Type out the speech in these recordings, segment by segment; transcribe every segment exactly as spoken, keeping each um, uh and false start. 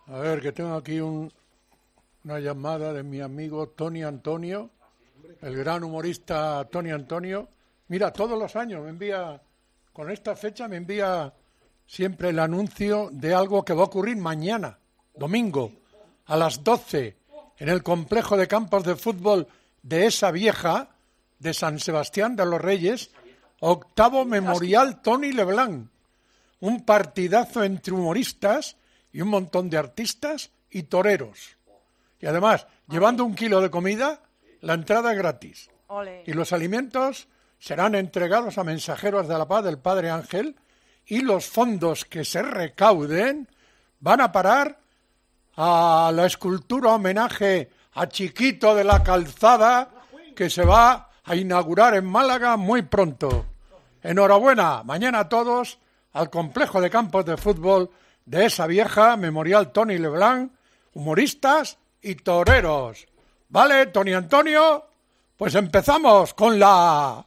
A ver, que tengo aquí un, una llamada de mi amigo Tony Antonio, el gran humorista Tony Antonio. Mira, todos los años me envía, con esta fecha me envía siempre el anuncio de algo que va a ocurrir mañana, domingo, a las doce, en el complejo de campos de fútbol de esa vieja, de San Sebastián de los Reyes, octavo Memorial Tony Leblanc. Un partidazo entre humoristas y un montón de artistas y toreros. Y además, llevando un kilo de comida, la entrada es gratis. Ole. Y los alimentos serán entregados a mensajeros de la paz del Padre Ángel, y los fondos que se recauden van a parar a la escultura homenaje a Chiquito de la Calzada, que se va a inaugurar en Málaga muy pronto. Enhorabuena, mañana a todos, al complejo de campos de fútbol de esa vieja, Memorial Tony Leblanc, humoristas y toreros. ¿Vale, Tony Antonio? Pues empezamos con la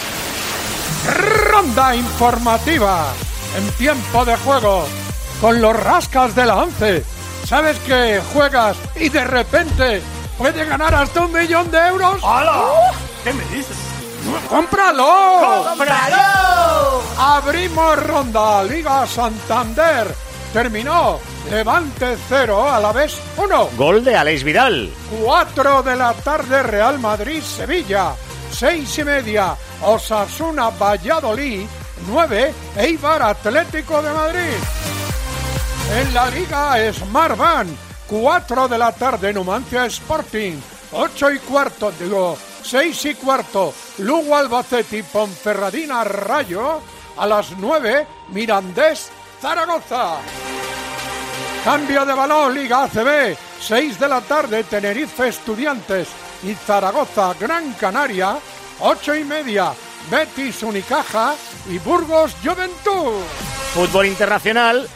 ronda informativa en tiempo de juego con los rascas de la once. ¿Sabes que juegas y de repente puedes ganar hasta un millón de euros? ¡Hala! ¿Qué me dices? ¡Cómpralo! ¡Cómpralo! Abrimos ronda, Liga Santander. Terminó, Levante cero, Alavés uno. Gol de Aleix Vidal. Cuatro de la tarde, Real Madrid, Sevilla. Seis y media, Osasuna, Valladolid. Nueve, Eibar, Atlético de Madrid. En la Liga Smartbank, cuatro de la tarde, Numancia Sporting. Ocho y cuarto, digo, seis y cuarto, Lugo Albacete y Ponferradina Rayo. A las nueve, Mirandés Zaragoza. Cambio de balón, Liga A C B, seis de la tarde, Tenerife Estudiantes y Zaragoza Gran Canaria. Ocho y media, Betis Unicaja y Burgos Juventud. Fútbol internacional.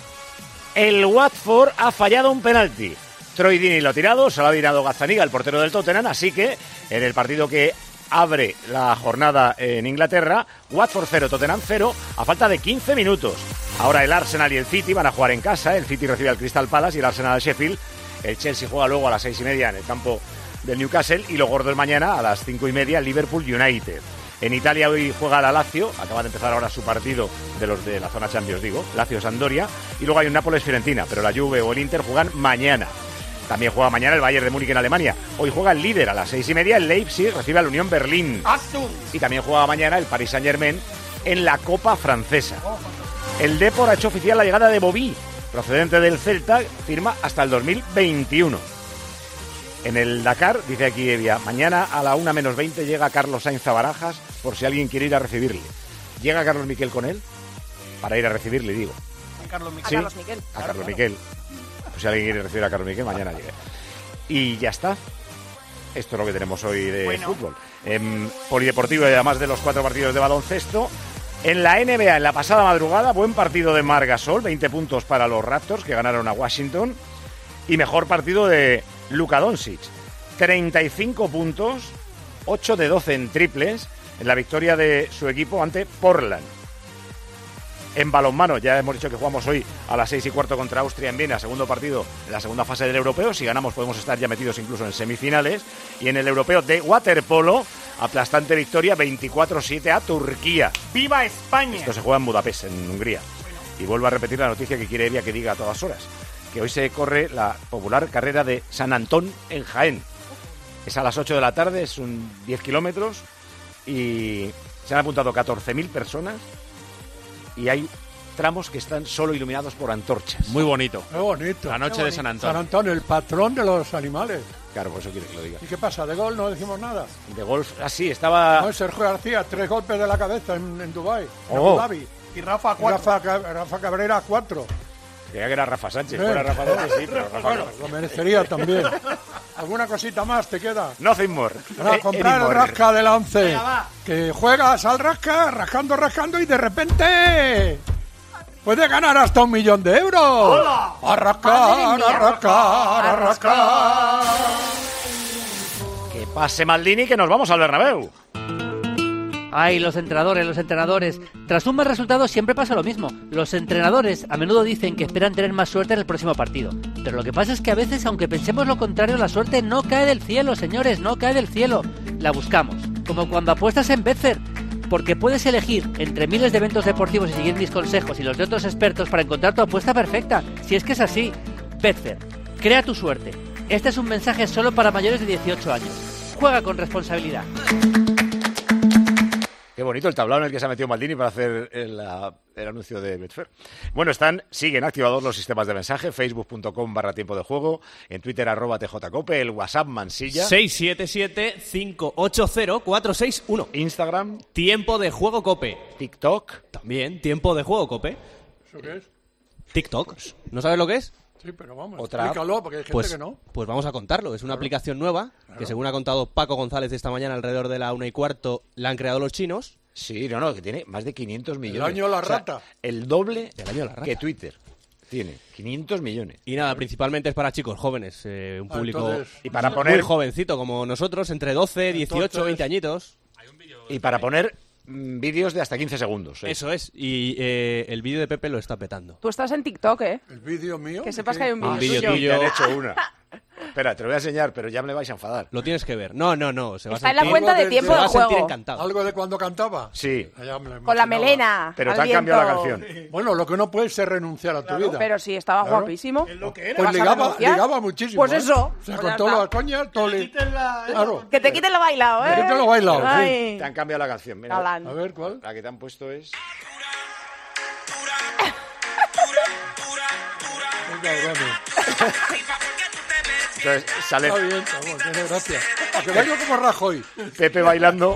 El Watford ha fallado un penalti. Troy Deeney lo ha tirado, se lo ha tirado Gazzaniga, el portero del Tottenham, así que en el partido que abre la jornada en Inglaterra, Watford cero, Tottenham cero, a falta de quince minutos. Ahora el Arsenal y el City van a jugar en casa, el City recibe al Crystal Palace y el Arsenal al Sheffield. El Chelsea juega luego a las seis y media en el campo del Newcastle y lo gordo es mañana a las cinco y media, Liverpool United. En Italia hoy juega la Lazio, acaba de empezar ahora su partido de los de la zona Champions, digo, Lazio-Sampdoria, y luego hay un Nápoles-Fiorentina, pero la Juve o el Inter juegan mañana. También juega mañana el Bayern de Múnich en Alemania. Hoy juega el líder a las seis y media, el Leipzig recibe al Unión Berlín. Y también juega mañana el Paris Saint-Germain en la Copa Francesa. El Depor ha hecho oficial la llegada de Bobby, procedente del Celta, firma hasta el dos mil veintiuno. En el Dakar, dice aquí Evia, mañana a la una menos veinte llega Carlos Sainz a Barajas, por si alguien quiere ir a recibirle. ¿Llega Carlos Miquel con él? Para ir a recibirle, digo. A Carlos Miquel. ¿Sí? A Carlos Miquel. A Carlos claro, Miquel. Pues si alguien quiere recibir a Carlos Miquel, mañana llegue. Y ya está. Esto es lo que tenemos hoy de bueno. fútbol. En polideportivo, y además de los cuatro partidos de baloncesto. En la N B A, en la pasada madrugada, buen partido de Marc Gasol, veinte puntos para los Raptors, que ganaron a Washington. Y mejor partido de Luka Doncic, treinta y cinco puntos, ocho de doce en triples, en la victoria de su equipo ante Portland. En balonmano, ya hemos dicho que jugamos hoy a las seis y cuarto contra Austria en Viena, segundo partido en la segunda fase del europeo. Si ganamos podemos estar ya metidos incluso en semifinales. Y en el europeo de waterpolo, aplastante victoria veinticuatro siete a Turquía. ¡Viva España! Esto se juega en Budapest, en Hungría. Y vuelvo a repetir la noticia que quiere Evia que diga a todas horas, que hoy se corre la popular carrera de San Antón en Jaén. Es a las ocho de la tarde, es un diez kilómetros y se han apuntado catorce mil personas y hay tramos que están solo iluminados por antorchas. Muy bonito. Qué bonito. La noche Qué de San Antón. San Antón, el patrón de los animales. Claro, por eso quiere que lo diga. ¿Y qué pasa? ¿De gol no decimos nada? De golf, así, ah, estaba... No, Sergio García, tres golpes de la cabeza en, en Dubái, en Oh. Abu Dhabi. Y Rafa, Y cuatro. Rafa, Rafa Cabrera, cuatro. Creía que era Rafa Sánchez, Sí. fuera Rafa Sánchez, sí, pero Rafa Bueno, no. lo merecería también. ¿Alguna cosita más te queda? Nothing more. Para Eh, comprar el anymore. rasca de la once. Venga, va. Que juegas al rasca, rascando, rascando y de repente puedes ganar hasta un millón de euros. ¡Hola! A rascar, a rascar, a rascar. Que pase Maldini, que nos vamos al Bernabéu. Ay, los entrenadores, los entrenadores. Tras un mal resultado siempre pasa lo mismo. Los entrenadores a menudo dicen que esperan tener más suerte en el próximo partido. Pero lo que pasa es que a veces, aunque pensemos lo contrario, la suerte no cae del cielo, señores, no cae del cielo. La buscamos. Como cuando apuestas en Betfair. Porque puedes elegir entre miles de eventos deportivos y seguir mis consejos y los de otros expertos para encontrar tu apuesta perfecta. Si es que es así. Betfair. Crea tu suerte. Este es un mensaje solo para mayores de dieciocho años. Juega con responsabilidad. Qué bonito el tablao en el que se ha metido Maldini para hacer el, uh, el anuncio de Betfair. Bueno, están, siguen activados los sistemas de mensaje, facebook.com barra tiempo de juego, en Twitter arroba tjcope, el WhatsApp Mansilla. seis siete siete, cinco ocho cero, cuatro seis uno. Instagram. Tiempo de juego Cope. TikTok. También, tiempo de juego Cope. ¿Eso qué es? TikTok. ¿No sabes lo que es? Sí, pero vamos, Otra... explícalo, porque hay gente Pues, que no. pues vamos a contarlo. Es una Claro. aplicación nueva Claro. que, según ha contado Paco González esta mañana, alrededor de la una y cuarto, la han creado los chinos. Sí, no, no, que tiene más de quinientos millones. año de la O sea, rata. el doble El año de la rata. que Twitter. Tiene quinientos millones. Y nada, principalmente es para chicos jóvenes, eh, un Ah, público entonces- Y para muy poner jovencito como nosotros, entre doce, dieciocho, Entonces- veinte añitos. y para poner mm, vídeos de hasta quince segundos. ¿eh? Eso es. Y eh, el vídeo de Pepe lo está petando. Tú estás en TikTok, ¿eh? El vídeo mío. Que sepas ¿qué? que hay un Ah, vídeo vídeo tuyo. tuyo. Te han hecho una. Espera, te lo voy a enseñar, pero ya me vais a enfadar. Lo tienes que ver. No, no, no. Se va Está a en la sentir, cuenta de Algo de- tiempo se va de a sentir juego. encantado. ¿Algo de cuando cantaba? Sí, Ya me lo Con la imaginaba. melena. pero al te han cambiado la viento. canción. Bueno, lo que no puedes es renunciar a tu vida. Pero sí, estaba Claro. guapísimo. Es lo que era. Pues ¿Vas a ligaba, renunciar? ligaba muchísimo. Pues ¿eh? eso. O sea, Pues con ya todas está. las coñas, todo li- Quiten la- Claro. Que te quiten lo bailado, ¿eh? Que te quiten lo bailado, sí. Ay. Te han cambiado la canción. Mira, Galán. A ver, ¿cuál? la que te han puesto es... Qué cabrones. Entonces sale Está bien, vamos, tiene gracia. Aunque bailo como Rajoy. Pepe bailando.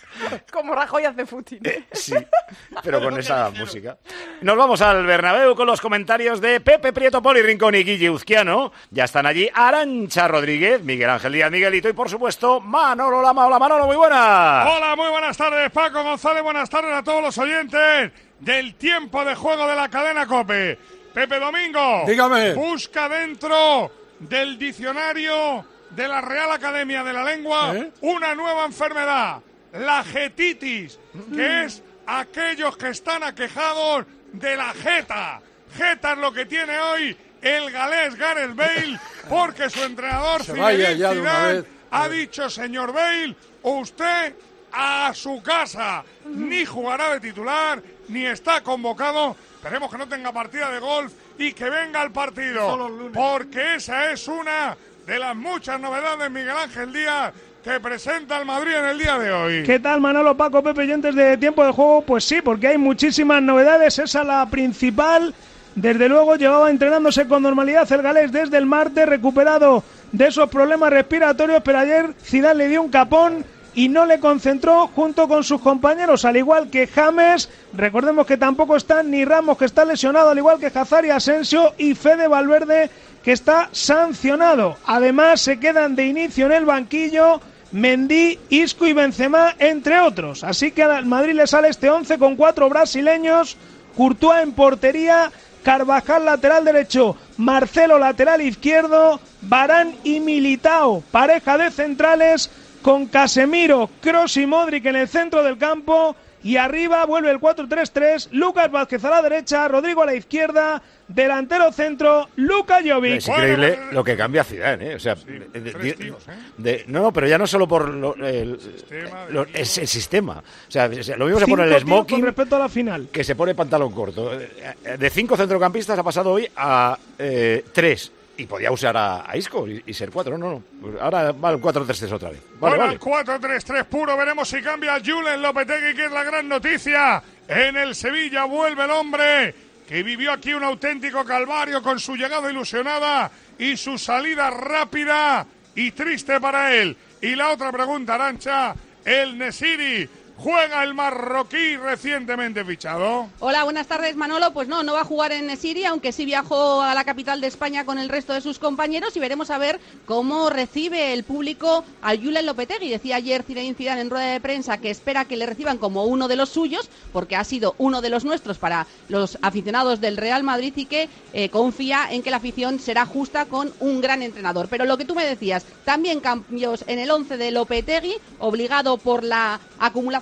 Como Rajoy hace footing. Sí, pero con esa música. Nos vamos al Bernabéu con los comentarios de Pepe Prieto, Poli Rincón y Guille Uzquiano. Ya están allí Arantxa Rodríguez, Miguel Ángel Díaz, Miguelito y, por supuesto, Manolo Lama. Hola, Manolo, muy buenas. Hola, muy buenas tardes, Paco González. Buenas tardes a todos los oyentes del tiempo de juego de la cadena COPE. Pepe Domingo. Dígame. Busca dentro del diccionario de la Real Academia de la Lengua ¿Eh? una nueva enfermedad, la jetitis, que es aquellos que están aquejados de la jeta. Jeta es lo que tiene hoy el galés Gareth Bale, porque su entrenador Se vaya ya de una Zidane vez. ha dicho: señor Bale, usted a su casa, ni jugará de titular, ni está convocado. Esperemos que no tenga partida de golf y que venga al partido, porque esa es una de las muchas novedades, Miguel Ángel Díaz, que presenta el Madrid en el día de hoy. ¿Qué tal, Manolo, Paco, Pepe, oyentes de Tiempo de Juego? Pues sí, porque hay muchísimas novedades, esa es la principal. Desde luego llevaba entrenándose con normalidad el galés desde el martes, recuperado de esos problemas respiratorios, pero ayer Zidane le dio un capón y no le concentró junto con sus compañeros, al igual que James. Recordemos que tampoco están ni Ramos, que está lesionado, al igual que Hazard y Asensio, y Fede Valverde, que está sancionado. Además, se quedan de inicio en el banquillo Mendy, Isco y Benzema, entre otros. Así que al Madrid le sale este once con cuatro brasileños: Courtois en portería, Carvajal lateral derecho, Marcelo lateral izquierdo, Varane y Militao, pareja de centrales, con Casemiro, Kroos y Modric en el centro del campo, y arriba vuelve el cuatro tres tres, Lucas Vázquez a la derecha, Rodrigo a la izquierda, delantero centro, Luka Jovic. Es increíble lo que cambia Zidane, ¿eh? O sea, de- de- tres tíos, ¿eh? de- no, no, pero ya no solo por lo- el, Sistema de lo- equipo. es el sistema. O sea, lo mismo se Cinco pone el tíos smoking con respecto a la final. que se pone pantalón corto. De cinco centrocampistas ha pasado hoy a eh, tres. Y podía usar a, a Isco y, y ser cuatro. No, no. Pues ahora va el cuatro tres tres otra vez. Vale, Bueno, vale. el cuatro tres tres puro, veremos si cambia Julen Lopetegui, que es la gran noticia. En el Sevilla vuelve el hombre que vivió aquí un auténtico calvario con su llegada ilusionada y su salida rápida y triste para él. Y la otra pregunta, Arantxa, el Nesiri, ¿juega el marroquí recientemente fichado? Hola, buenas tardes, Manolo. Pues no, no va a jugar en Siria, aunque sí viajó a la capital de España con el resto de sus compañeros, y veremos a ver cómo recibe el público al Julen Lopetegui. Decía ayer Zinedine Zidane en rueda de prensa que espera que le reciban como uno de los suyos, porque ha sido uno de los nuestros para los aficionados del Real Madrid, y que eh, confía en que la afición será justa con un gran entrenador. Pero lo que tú me decías, también cambios en el once de Lopetegui, obligado por la acumulación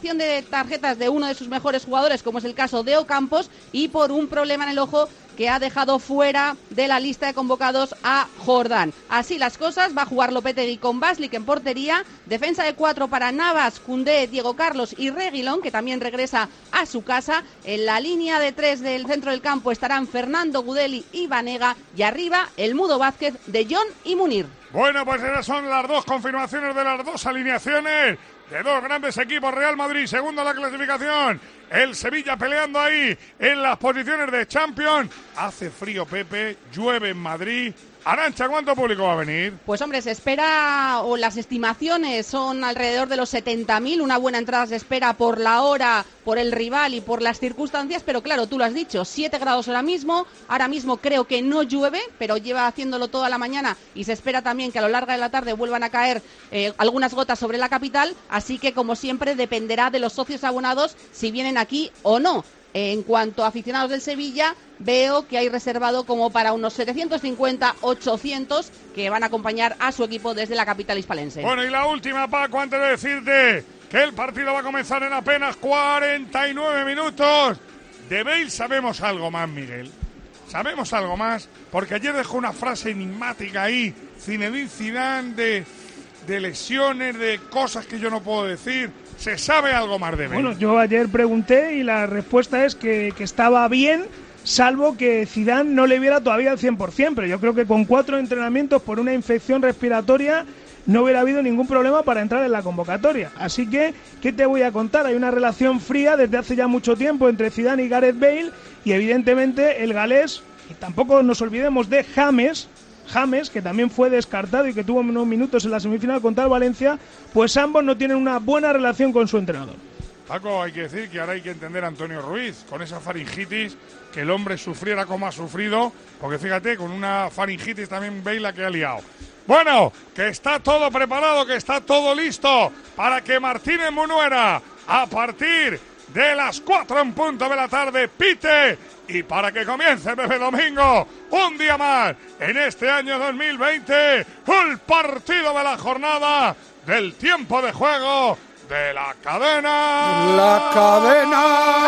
acumulación de tarjetas de uno de sus mejores jugadores, como es el caso de Ocampos, y por un problema en el ojo que ha dejado fuera de la lista de convocados a Jordán. Así las cosas, va a jugar Lopetegui con Baslik en portería, defensa de cuatro para Navas, Koundé, Diego Carlos y Reguilón, que también regresa a su casa. En la línea de tres del centro del campo estarán Fernando Gudeli y Banega, y arriba el Mudo Vázquez, De Jong y Munir. Bueno, pues esas son las dos confirmaciones de las dos alineaciones de dos grandes equipos. Real Madrid, segundo en la clasificación. El Sevilla peleando ahí en las posiciones de Champions. Hace frío, Pepe, llueve en Madrid. Arantxa, ¿cuánto público va a venir? Pues hombre, se espera, o las estimaciones son alrededor de los setenta mil, una buena entrada se espera por la hora, por el rival y por las circunstancias, pero claro, tú lo has dicho, siete grados ahora mismo, ahora mismo creo que no llueve, pero lleva haciéndolo toda la mañana y se espera también que a lo largo de la tarde vuelvan a caer eh, algunas gotas sobre la capital, así que como siempre dependerá de los socios abonados si vienen aquí o no. En cuanto a aficionados del Sevilla, veo que hay reservado como para unos setecientos cincuenta, ochocientos que van a acompañar a su equipo desde la capital hispalense. Bueno, y la última, Paco, antes de decirte que el partido va a comenzar en apenas cuarenta y nueve minutos. De Bale sabemos algo más, Miguel. Sabemos algo más, porque ayer dejó una frase enigmática ahí, Zinedine Zidane, de, de lesiones, de cosas que yo no puedo decir. ¿Se sabe algo más de Bale? Bueno, yo ayer pregunté y la respuesta es que, que estaba bien, salvo que Zidane no le viera todavía al cien por ciento, pero yo creo que con cuatro entrenamientos por una infección respiratoria no hubiera habido ningún problema para entrar en la convocatoria. Así que, ¿qué te voy a contar? Hay una relación fría desde hace ya mucho tiempo entre Zidane y Gareth Bale, y evidentemente el galés, y tampoco nos olvidemos de James, James, que también fue descartado y que tuvo unos minutos en la semifinal contra el Valencia, pues ambos no tienen una buena relación con su entrenador. Paco, hay que decir que ahora hay que entender a Antonio Ruiz, con esa faringitis, que el hombre sufriera como ha sufrido, porque fíjate, con una faringitis también veis la que ha liado. Bueno, que está todo preparado, que está todo listo para que Martínez Munuera, a partir de las cuatro en punto de la tarde, pite, y para que comience Pepe Domingo, un día más, en este año dos mil veinte, el partido de la jornada, del tiempo de juego, de la cadena. La cadena.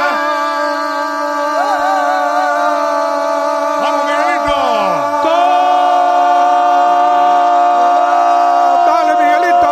¡Vamos, Miguelito! ¡Dale, Miguelito!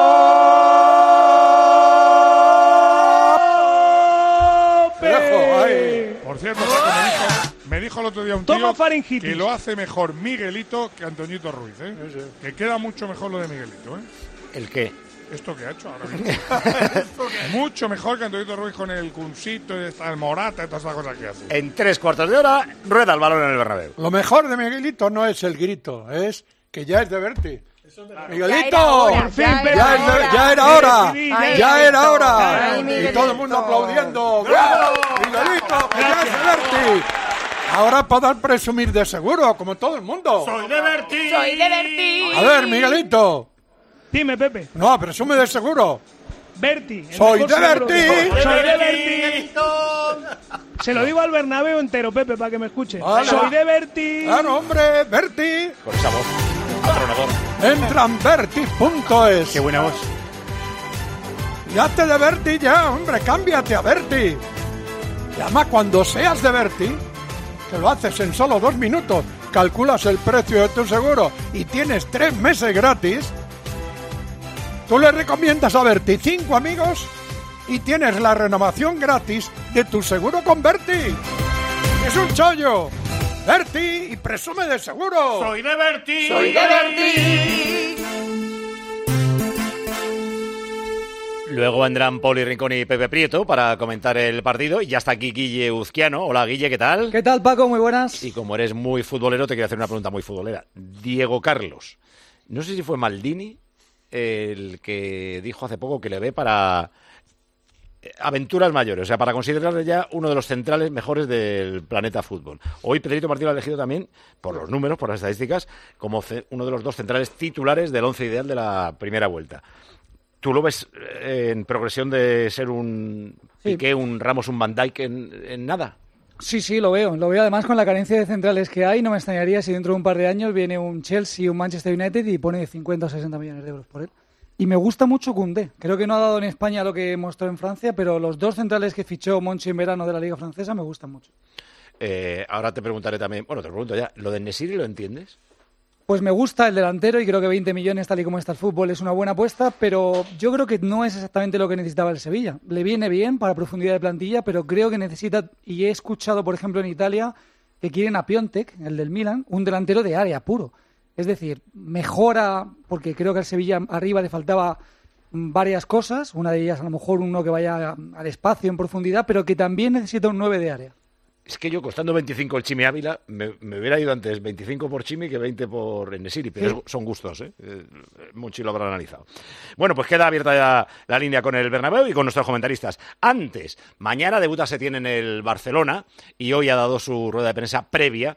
Te dejo ahí. Por cierto, Paco, me dijo, me dijo el otro día un Toma tío faringitis. que lo hace mejor Miguelito que Antoñito Ruiz, ¿eh? Sí, sí. Que queda mucho mejor lo de Miguelito, ¿eh? ¿El qué? Esto que ha hecho ahora mismo. Mucho mejor que Antoñito Ruiz con el Cunsito y el Morata y todas esas cosas que hace. En tres cuartos de hora, rueda el balón en el Bernabéu. Lo mejor de Miguelito no es el grito, es que ya es de Berti. Miguelito, Ya era hora, por fin, ya era ya, es de- hora. ya era hora, Ay, ya Miguelito. era hora. Ay, Y Miguelito. todo el mundo aplaudiendo. ¡Bravo! Miguelito, que ya es de Berti. Ahora podrás presumir de seguro, como todo el mundo. Soy de Berti. Soy de Berti. A ver, Miguelito. Dime, Pepe. No, presume de seguro. Berti. el Soy mejor de seguro Berti. que- Soy de Berti. Berti. Se lo digo al Bernabéu entero, Pepe, para que me escuche. Vale, Soy va. de Berti. Claro, hombre, Berti. Con esa voz, atronador. Entra en berti punto es. Qué buena voz. Ya te de Berti, ya, hombre, cámbiate a Berti. Y además, cuando seas de Berti, que lo haces en solo dos minutos, calculas el precio de tu seguro y tienes tres meses gratis, tú le recomiendas a Berti cinco amigos y tienes la renovación gratis de tu seguro con Berti. Es un chollo. Berti, y presume de seguro. Soy de Berti. Soy de Berti. Luego vendrán Poli Rincón y Pepe Prieto para comentar el partido. Y ya está aquí Guille Uzquiano. Hola, Guille, ¿qué tal? ¿Qué tal, Paco? Muy buenas. Y como eres muy futbolero, te quiero hacer una pregunta muy futbolera. Diego Carlos. No sé si fue Maldini el que dijo hace poco que le ve para aventuras mayores, o sea, para considerarle ya uno de los centrales mejores del planeta fútbol. Hoy Pedrito Martín lo ha elegido también, por los números, por las estadísticas, como ce- uno de los dos centrales titulares del once ideal de la primera vuelta. ¿Tú lo ves eh, en progresión de ser un Sí. Piqué, un Ramos, un Van Dijk en, en nada? Sí, sí, lo veo. Lo veo además con la carencia de centrales que hay. No me extrañaría si dentro de un par de años viene un Chelsea, un Manchester United y pone cincuenta o sesenta millones de euros por él. Y me gusta mucho Koundé. Creo que no ha dado en España lo que mostró en Francia, pero los dos centrales que fichó Monchi en verano de la Liga Francesa me gustan mucho. Eh, ahora te preguntaré también, bueno, te lo pregunto ya, ¿lo de En-Nesyri lo entiendes? Pues me gusta el delantero y creo que veinte millones, tal y como está el fútbol, es una buena apuesta, pero yo creo que no es exactamente lo que necesitaba el Sevilla. Le viene bien para profundidad de plantilla, pero creo que necesita, y he escuchado, por ejemplo, en Italia, que quieren a Piontek, el del Milan, un delantero de área puro. Es decir, mejora, porque creo que al Sevilla arriba le faltaba varias cosas, una de ellas a lo mejor uno que vaya al espacio en profundidad, pero que también necesita un nueve de área. Es que yo, costando veinticinco el Chimi Ávila, me, me hubiera ido antes veinticinco por Chimi que veinte por En-Nesyri, pero sí. Son gustos, ¿eh? eh Monchi lo habrá analizado. Bueno, pues queda abierta ya la línea con el Bernabéu y con nuestros comentaristas. Antes, mañana debuta Setién en el Barcelona y hoy ha dado su rueda de prensa previa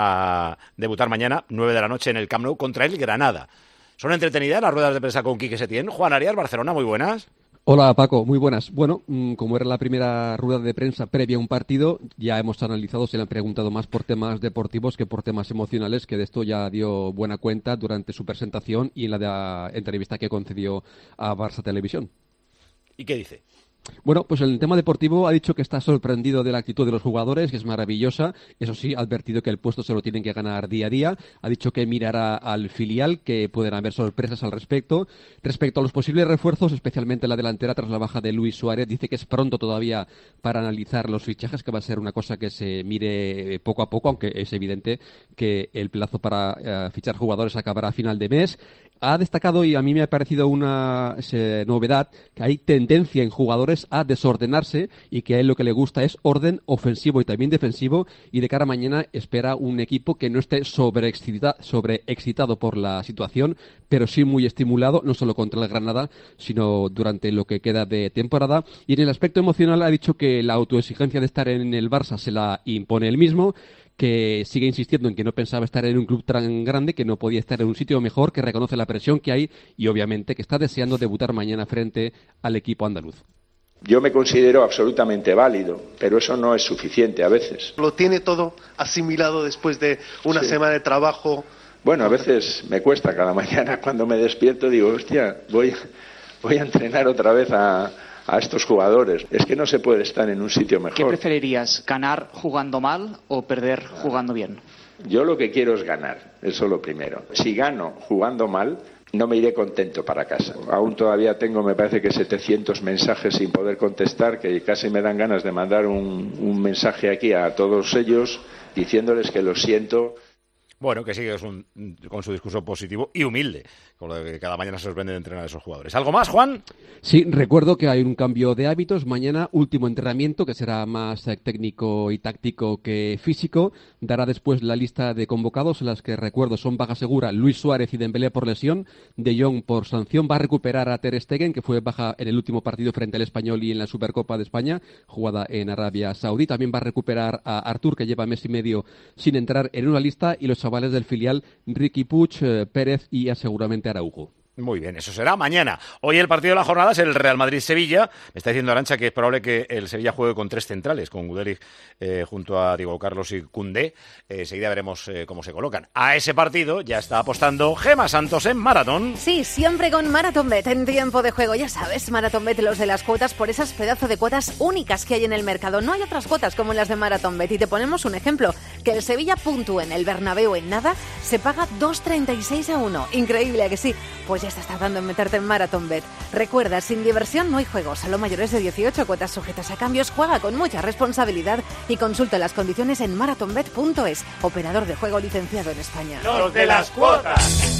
a debutar mañana, nueve de la noche, en el Camp Nou contra el Granada. ¿Son entretenidas las ruedas de prensa con Quique Setién? Juan Arias, Barcelona, muy buenas. Hola Paco, muy buenas. Bueno, como era la primera rueda de prensa previa a un partido, ya hemos analizado, se le han preguntado más por temas deportivos que por temas emocionales, que de esto ya dio buena cuenta durante su presentación y en la de la entrevista que concedió a Barça Televisión. ¿Y qué dice? Bueno, pues en el tema deportivo ha dicho que está sorprendido de la actitud de los jugadores, que es maravillosa. Eso sí, ha advertido que el puesto se lo tienen que ganar día a día. Ha dicho que mirará al filial, que pueden haber sorpresas al respecto. Respecto a los posibles refuerzos, especialmente la delantera tras la baja de Luis Suárez, dice que es pronto todavía para analizar los fichajes, que va a ser una cosa que se mire poco a poco, aunque es evidente que el plazo para uh, fichar jugadores acabará a final de mes. Ha destacado, y a mí me ha parecido una eh, novedad, que hay tendencia en jugadores a desordenarse y que a él lo que le gusta es orden ofensivo y también defensivo, y de cara a mañana espera un equipo que no esté sobreexcita, sobreexcitado por la situación, pero sí muy estimulado, no solo contra el Granada, sino durante lo que queda de temporada. Y en el aspecto emocional ha dicho que la autoexigencia de estar en el Barça se la impone él mismo, que sigue insistiendo en que no pensaba estar en un club tan grande, que no podía estar en un sitio mejor, que reconoce la presión que hay y obviamente que está deseando debutar mañana frente al equipo andaluz. Yo me considero absolutamente válido, pero eso no es suficiente a veces. ¿Lo tiene todo asimilado después de una sí. semana de trabajo? Bueno, a veces me cuesta cada mañana cuando me despierto, digo, hostia, voy, voy a entrenar otra vez a... a estos jugadores. Es que no se puede estar en un sitio mejor. ¿Qué preferirías, ganar jugando mal o perder jugando bien? Yo lo que quiero es ganar, eso es lo primero. Si gano jugando mal, no me iré contento para casa. Aún todavía tengo, me parece que setecientos mensajes sin poder contestar, que casi me dan ganas de mandar un, un mensaje aquí a todos ellos diciéndoles que lo siento. Bueno, que sigue con, con su discurso positivo y humilde, con lo que cada mañana se sorprende de entrenar a esos jugadores. ¿Algo más, Juan? Sí, recuerdo que hay un cambio de hábitos. Mañana, último entrenamiento, que será más técnico y táctico que físico. Dará después la lista de convocados, en las que, recuerdo, son baja segura Luis Suárez y Dembélé por lesión, De Jong por sanción. Va a recuperar a Ter Stegen, que fue baja en el último partido frente al Español y en la Supercopa de España, jugada en Arabia Saudí. También va a recuperar a Artur, que lleva mes y medio sin entrar en una lista, y los chavales del filial Riqui Puig, eh, Pérez y seguramente Araujo. Muy bien, eso será mañana. Hoy el partido de la jornada es el Real Madrid-Sevilla. Me está diciendo Arantxa que es probable que el Sevilla juegue con tres centrales, con Guderic eh, junto a Diego Carlos y Koundé. Eh, enseguida veremos eh, cómo se colocan. A ese partido ya está apostando Gema Santos en Maratón. Sí, siempre con Marathonbet en tiempo de juego. Ya sabes, Marathonbet, los de las cuotas, por esas pedazos de cuotas únicas que hay en el mercado. No hay otras cuotas como las de Marathonbet. Y te ponemos un ejemplo, que el Sevilla puntúe en el Bernabéu en nada, se paga dos treinta y seis a uno. Increíble, ¿a que sí? Pues ya estás tardando en meterte en Marathonbet. Recuerda, sin diversión no hay juegos. Solo mayores de dieciocho, cuotas sujetas a cambios. Juega con mucha responsabilidad y consulta las condiciones en marathonbet punto es. Operador de juego licenciado en España. ¡Los de las cuotas!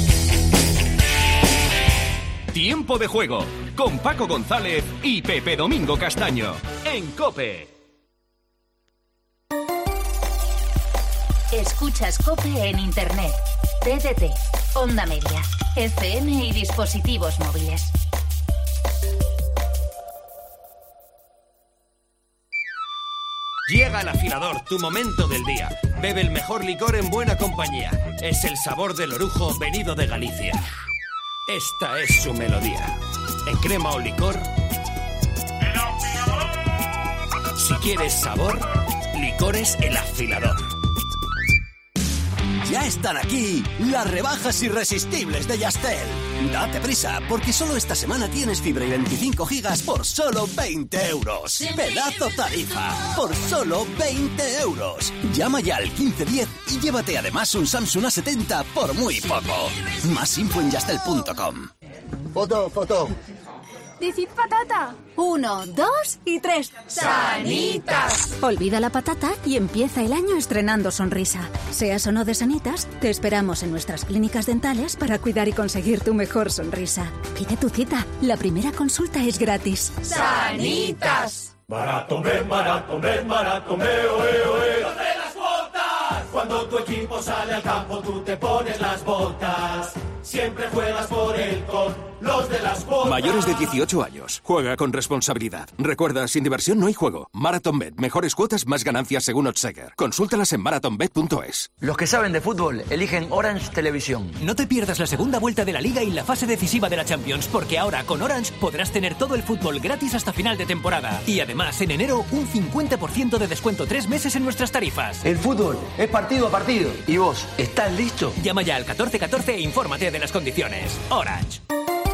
Tiempo de juego con Paco González y Pepe Domingo Castaño en COPE. Escuchas COPE en Internet, T D T, Onda Media, F M y dispositivos móviles. Llega el afilador, tu momento del día. Bebe el mejor licor en buena compañía. Es el sabor del orujo venido de Galicia. Esta es su melodía. En crema o licor. Si quieres sabor, Licores El Afilador. Ya están aquí las rebajas irresistibles de Yastel. Date prisa, porque solo esta semana tienes fibra y veinticinco gigas por solo veinte euros. Pedazo tarifa, por solo veinte euros. Llama ya al quince diez y llévate además un Samsung A setenta por muy poco. Más info en yastel punto com. Foto, foto. Decid patata. Uno, dos y tres. ¡Sanitas! Olvida la patata y empieza el año estrenando sonrisa. Seas o no de Sanitas, te esperamos en nuestras clínicas dentales para cuidar y conseguir tu mejor sonrisa. Pide tu cita. La primera consulta es gratis. ¡Sanitas! Maratón, maratón, maratón, oe, oe. ¡Los de las botas! Cuando tu equipo sale al campo, tú te pones las botas. Siempre juegas por él con los de las botas. Mayores de dieciocho años. Juega con responsabilidad. Recuerda, sin diversión no hay juego. MarathonBet. Mejores cuotas, más ganancias según Oddsegger. Consúltalas en marathon bet punto es. Los que saben de fútbol eligen Orange Televisión. No te pierdas la segunda vuelta de la Liga y la fase decisiva de la Champions, porque ahora con Orange podrás tener todo el fútbol gratis hasta final de temporada. Y además, en enero, un cincuenta por ciento de descuento tres meses en nuestras tarifas. El fútbol es partido a partido. ¿Y vos, estás listo? Llama ya al catorce catorce e infórmate de las condiciones. Orange.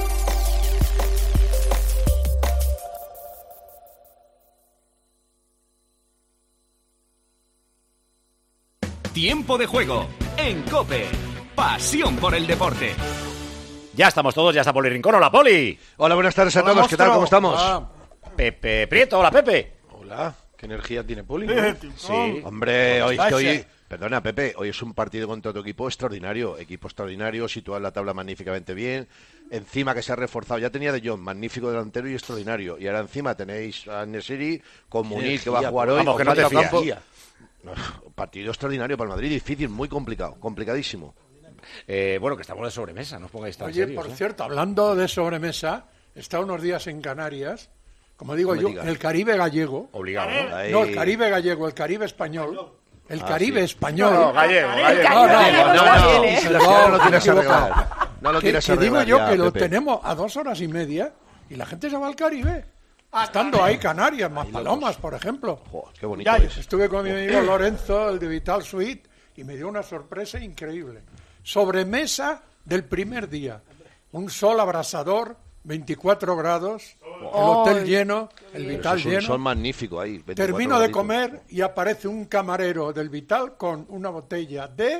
Tiempo de juego en COPE. Pasión por el deporte. Ya estamos todos, ya está Poli Rincón. Hola, Poli. Hola, buenas tardes a Hola, todos. monstruo. ¿Qué tal? ¿Cómo estamos? Ah, Pepe Prieto. Hola, Pepe. Hola. ¿Qué energía tiene Poli? Sí. Hombre, hoy, ¿Cómo hoy, estás? perdona, Pepe, hoy es un partido contra tu equipo extraordinario. Equipo extraordinario, situado en la tabla magníficamente bien. Encima que se ha reforzado. Ya tenía de Jong, magnífico delantero y extraordinario. Y ahora encima tenéis a Nesiri con Muniz, que va a jugar hoy. Vamos, que no te Falta fías. campo. No, partido extraordinario para el Madrid, difícil, muy complicado, complicadísimo. Eh, bueno, que estamos de sobremesa, no os pongáis tan Oye, serios, por ¿eh? cierto, hablando de sobremesa, está unos días en Canarias, como digo No me yo, digas. el Caribe gallego. Obligado, ¿no? Ahí. No, el Caribe gallego, el Caribe español. El Ah, Caribe sí. español. No, gallego, gallego. No, no, Gallego, no, no, no, no, no, si no, la ciudad no lo me he quieres equivocado. arreglar. No lo Que- quieres que digo arreglar yo ya, que lo Pepe. tenemos a dos horas y media y la gente se va al Caribe. Estando ahí Canarias, Maspalomas, por ejemplo. Joder, qué bonito Ya, es. estuve con mi amigo Lorenzo, el de Vital Suite, y me dio una sorpresa increíble. Sobremesa del primer día. Un sol abrasador, veinticuatro grados, el hotel lleno, el Pero Vital eso es un lleno. sol magnífico ahí. veinticuatro Termino de graditos. comer y aparece un camarero del Vital con una botella de...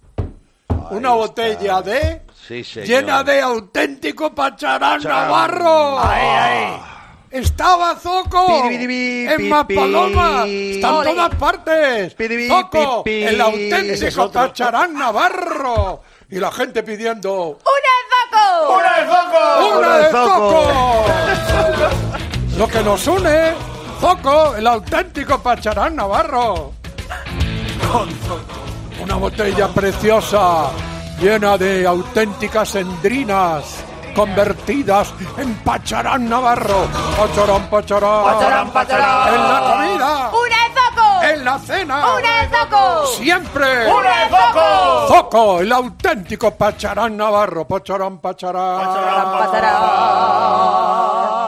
Una Ahí botella está. de... Sí, señor. llena de auténtico pacharán Pacharán. navarro. Ahí, ahí. Estaba Zoco Piribidibi, en pi, Maspalomas. pi. Está en Ole. todas partes. Piribi, Zoco, pi, pi. el Ese auténtico es otro. pacharán navarro. Y la gente pidiendo... ¡Una de Zoco! ¡Una de Zoco! Lo que nos une, Zoco, el auténtico pacharán navarro. Con Zoco. Una botella preciosa, llena de auténticas endrinas, convertidas en pacharán navarro. Pacharán, pacharán. Pacharán, pacharán. En la comida. ¡Una de Zoco! En la cena. ¡Una de Zoco! Siempre. ¡Una de Zoco! Zoco, el auténtico pacharán navarro. Pacharán, pacharán. Pacharán, pacharán.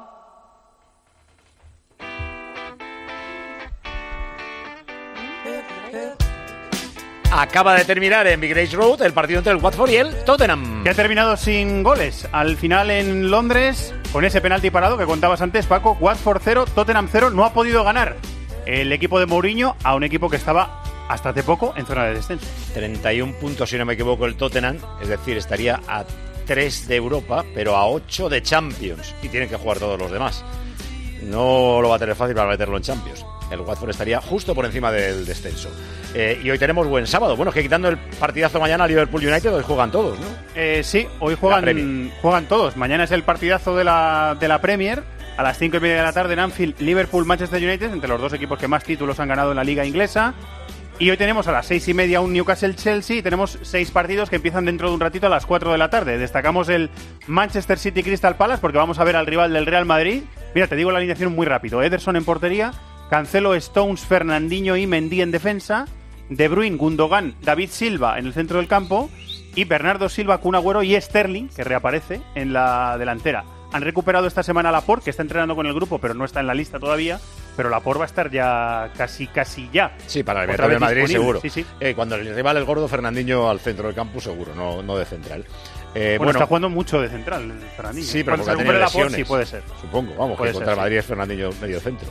Acaba de terminar en Big Race Road el partido entre el Watford y el Tottenham. Que ha terminado sin goles. Al final en Londres, con ese penalti parado que contabas antes, Paco, Watford cero, Tottenham cero, no ha podido ganar el equipo de Mourinho a un equipo que estaba hasta hace poco en zona de descenso. treinta y un puntos, si no me equivoco, el Tottenham. Es decir, estaría a tres de Europa, pero a ocho de Champions. Y tienen que jugar todos los demás. No lo va a tener fácil para meterlo en Champions. El Watford estaría justo por encima del descenso. Eh, y hoy tenemos buen sábado. Bueno, es que quitando el partidazo mañana, Liverpool United, hoy juegan todos, ¿no? Eh, sí, hoy La juegan, Premier. juegan todos. Mañana es el partidazo de la, de la Premier. A las cinco y media de la tarde en Anfield, Liverpool-Manchester United, entre los dos equipos que más títulos han ganado en la liga inglesa. Y hoy tenemos a las seis y media un Newcastle-Chelsea y tenemos seis partidos que empiezan dentro de un ratito a las cuatro de la tarde. Destacamos el Manchester City-Crystal Palace porque vamos a ver al rival del Real Madrid. Mira, te digo la alineación muy rápido. Ederson en portería, Cancelo, Stones, Fernandinho y Mendy en defensa, De Bruyne, Gundogan, David Silva en el centro del campo y Bernardo Silva, Kun Agüero y Sterling, que reaparece en la delantera. Han recuperado esta semana a Laporte, que está entrenando con el grupo, pero no está en la lista todavía. pero la Por va a estar ya casi casi ya. Sí, para el Otra Real vez Madrid disponible. seguro. Sí, sí. Eh, cuando el rival es gordo, Fernandinho al centro del campo seguro, no, no de central. Eh, bueno, bueno, está jugando mucho de central, Fernandinho. sí, pero Cuando porque ha se tenido recupere la Por, lesiones. sí puede ser. Supongo, vamos, Puede que ser, contra el sí. Madrid es Fernandinho medio centro.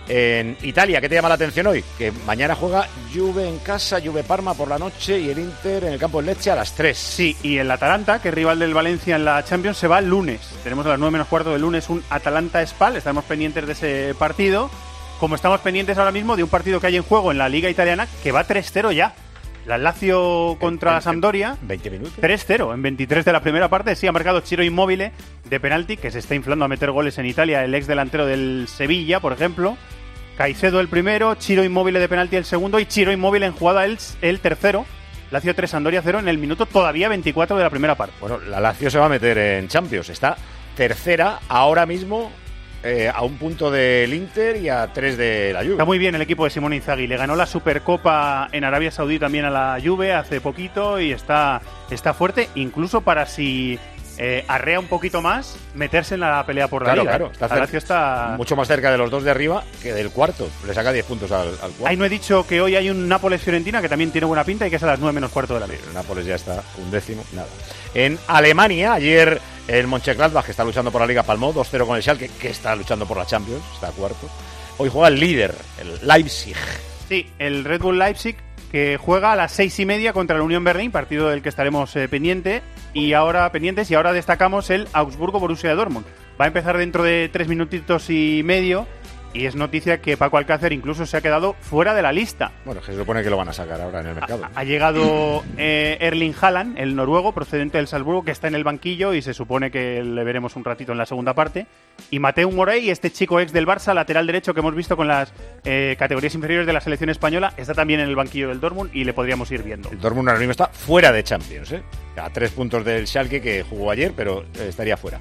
En Italia, ¿qué te llama la atención hoy? Que mañana juega Juve en casa, Juve Parma por la noche y el Inter en el campo del Lecce a las tres. Sí, y el Atalanta, que es rival del Valencia en la Champions, se va el lunes. Tenemos a las nueve menos cuarto del lunes un Atalanta-Spal, estaremos pendientes de ese partido. Como estamos pendientes ahora mismo de un partido que hay en juego en la Liga Italiana, que va tres cero ya. La Lazio contra Sampdoria. veinte minutos. tres cero en veintitrés de la primera parte. Sí, ha marcado Ciro Immobile de penalti, que se está inflando a meter goles en Italia. El ex delantero del Sevilla, por ejemplo. Caicedo el primero, Ciro Immobile de penalti el segundo y Ciro Immobile en jugada el, el tercero. Lazio tres, Sampdoria cero en el minuto todavía veinticuatro de la primera parte. Bueno, la Lazio se va a meter en Champions. Está tercera ahora mismo. Eh, a un punto del Inter y a tres de la Juve. Está muy bien el equipo de Simone Inzaghi. Le ganó la Supercopa en Arabia Saudí también a la Juve hace poquito y está, está fuerte, incluso para si eh, arrea un poquito más, meterse en la pelea por la Claro, Liga. claro. Está, La Lazio está mucho más cerca de los dos de arriba que del cuarto. Le saca diez puntos al, al cuarto. Ahí no he dicho que hoy hay un Nápoles-Fiorentina que también tiene buena pinta y que es a las nueve menos cuarto de la Liga. El Nápoles ya está un décimo, nada. En Alemania, ayer el Mönchengladbach, que está luchando por la Liga, palmó dos cero con el Schalke, que está luchando por la Champions, está cuarto. Hoy juega el líder, el Leipzig. Sí, el Red Bull Leipzig, que juega a las seis y media contra la Unión Berlín, partido del que estaremos eh, pendiente, y ahora pendientes, y ahora destacamos el Augsburgo-Borussia Dortmund. Va a empezar dentro de tres minutitos y medio, y es noticia que Paco Alcácer incluso se ha quedado fuera de la lista. Bueno, se supone que lo van a sacar ahora en el mercado. Ha, ha llegado eh, Erling Haaland, el noruego, procedente del Salzburgo, que está en el banquillo y se supone que le veremos un ratito en la segunda parte. Y Mateu Morey, este chico ex del Barça, lateral derecho que hemos visto con las eh, categorías inferiores de la selección española, está también en el banquillo del Dortmund y le podríamos ir viendo. El Dortmund ahora mismo está fuera de Champions, ¿eh? A tres puntos del Schalke, que jugó ayer, pero eh, estaría fuera.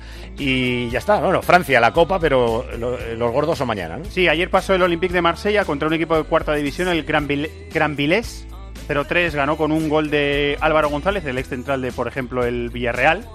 Y ya está, bueno, Francia, la Copa, pero lo, los gordos son mañana, ¿no? Sí, ayer pasó el Olympique de Marsella contra un equipo de cuarta división, el Gran Vilés. cero tres ganó con un gol de Álvaro González, el ex central de, por ejemplo, el Villarreal.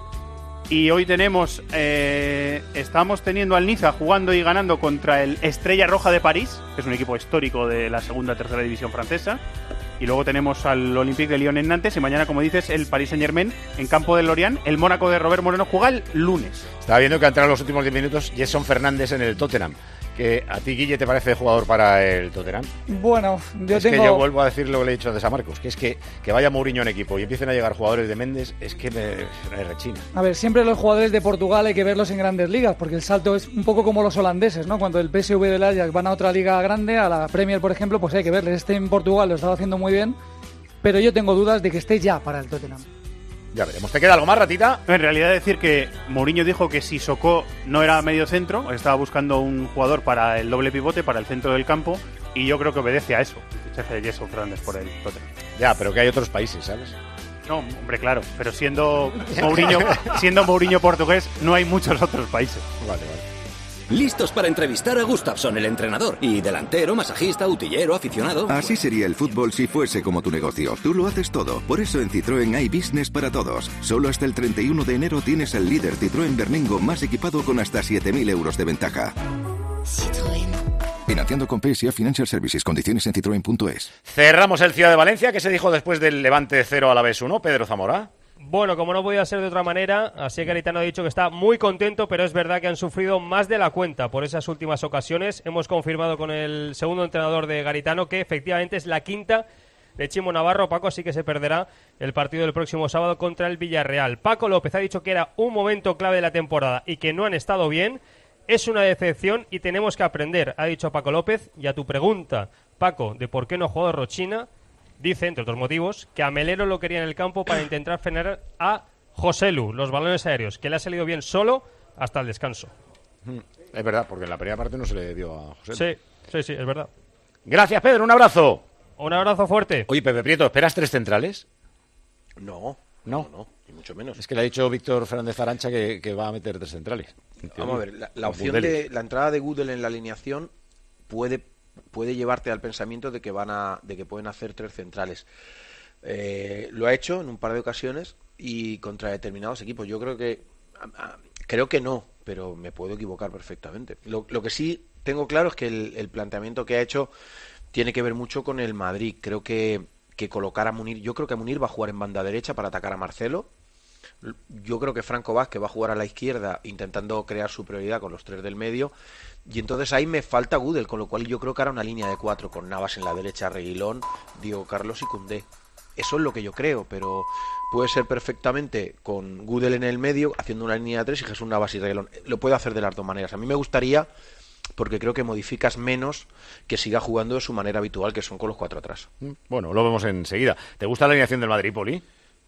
Y hoy tenemos, eh, estamos teniendo al Niza jugando y ganando contra el Estrella Roja de París, que es un equipo histórico de la segunda tercera división francesa. Y luego tenemos al Olympique de Lyon en Nantes y mañana, como dices, el Paris Saint-Germain en campo del Lorient. El Mónaco de Robert Moreno juega el lunes. Estaba viendo que ha entrado en los últimos diez minutos Jason Fernández en el Tottenham. Que a ti, Guille, ¿te parece jugador para el Tottenham? Bueno, yo es tengo... que yo vuelvo a decir lo que le he dicho antes a Marcos, que es que, que vaya Mourinho en equipo y empiecen a llegar jugadores de Méndez, es que me, me rechina. A ver, siempre los jugadores de Portugal hay que verlos en grandes ligas, porque el salto es un poco como los holandeses, ¿no? Cuando el P S V del Ajax van a otra liga grande, a la Premier, por ejemplo, pues hay que verles. Este en Portugal lo estaba haciendo muy bien, pero yo tengo dudas de que esté ya para el Tottenham. Ya veremos. ¿Te queda algo más, Ratita? En realidad decir que Mourinho dijo que si Sissoko no era medio centro, estaba buscando un jugador para el doble pivote, para el centro del campo, y yo creo que obedece a eso, el fichaje de Jason Fernández por el Tottenham. Ya, pero que hay otros países, ¿sabes? No, hombre, claro, pero siendo Mourinho, siendo Mourinho portugués, no hay muchos otros países. Vale, vale. Listos para entrevistar a Gustafsson, el entrenador. Y delantero, masajista, utillero, aficionado. Así sería el fútbol si fuese como tu negocio. Tú lo haces todo. Por eso en Citroën hay business para todos. Solo hasta el treinta y uno de enero tienes el líder Citroën Berlingo más equipado con hasta siete mil euros de ventaja. Citroën. Financiando con P S A Financial Services. Condiciones en citroen punto es. Cerramos el Ciudad de Valencia. ¿Qué se dijo después del Levante cero a la vez uno? Pedro Zamora. Bueno, como no podía ser de otra manera, así que Garitano ha dicho que está muy contento, pero es verdad que han sufrido más de la cuenta por esas últimas ocasiones. Hemos confirmado con el segundo entrenador de Garitano que efectivamente es la quinta de Chimo Navarro. Paco, así que se perderá el partido del próximo sábado contra el Villarreal. Paco López ha dicho que era un momento clave de la temporada y que no han estado bien. Es una decepción y tenemos que aprender, ha dicho Paco López. Y a tu pregunta, Paco, de por qué no ha jugado Rochina, dice, entre otros motivos, que a Melero lo quería en el campo para intentar frenar a Joselu, los balones aéreos, que le ha salido bien solo hasta el descanso. Es verdad, porque en la primera parte no se le dio a Joselu. Sí, sí, sí, es verdad. Gracias, Pedro, un abrazo. Un abrazo fuerte. Oye, Pepe Prieto, ¿esperas tres centrales? No, no, no, no, ni mucho menos. Es que le ha dicho Víctor Fernández Arancha que, que va a meter tres centrales. Vamos a ver, la, la opción de la entrada de Gudel en la alineación puede puede llevarte al pensamiento de que van a de que pueden hacer tres centrales. Eh, lo ha hecho en un par de ocasiones y contra determinados equipos. Yo creo que a, a, creo que no, pero me puedo equivocar perfectamente. Lo, lo que sí tengo claro es que el, el planteamiento que ha hecho tiene que ver mucho con el Madrid. Creo que, que colocar a Munir, yo creo que Munir va a jugar en banda derecha para atacar a Marcelo. Yo creo que Franco Vázquez va a jugar a la izquierda intentando crear superioridad con los tres del medio, y entonces ahí me falta Gudel, con lo cual yo creo que hará una línea de cuatro con Navas en la derecha, Reguilón, Diego Carlos y Koundé. Eso es lo que yo creo, pero puede ser perfectamente con Gudel en el medio haciendo una línea de tres y Jesús Navas y Reguilón. Lo puede hacer de las dos maneras. A mí me gustaría, porque creo que modificas menos que siga jugando de su manera habitual, que son con los cuatro atrás. Bueno, lo vemos enseguida. ¿Te gusta la alineación del Madrid, Poli?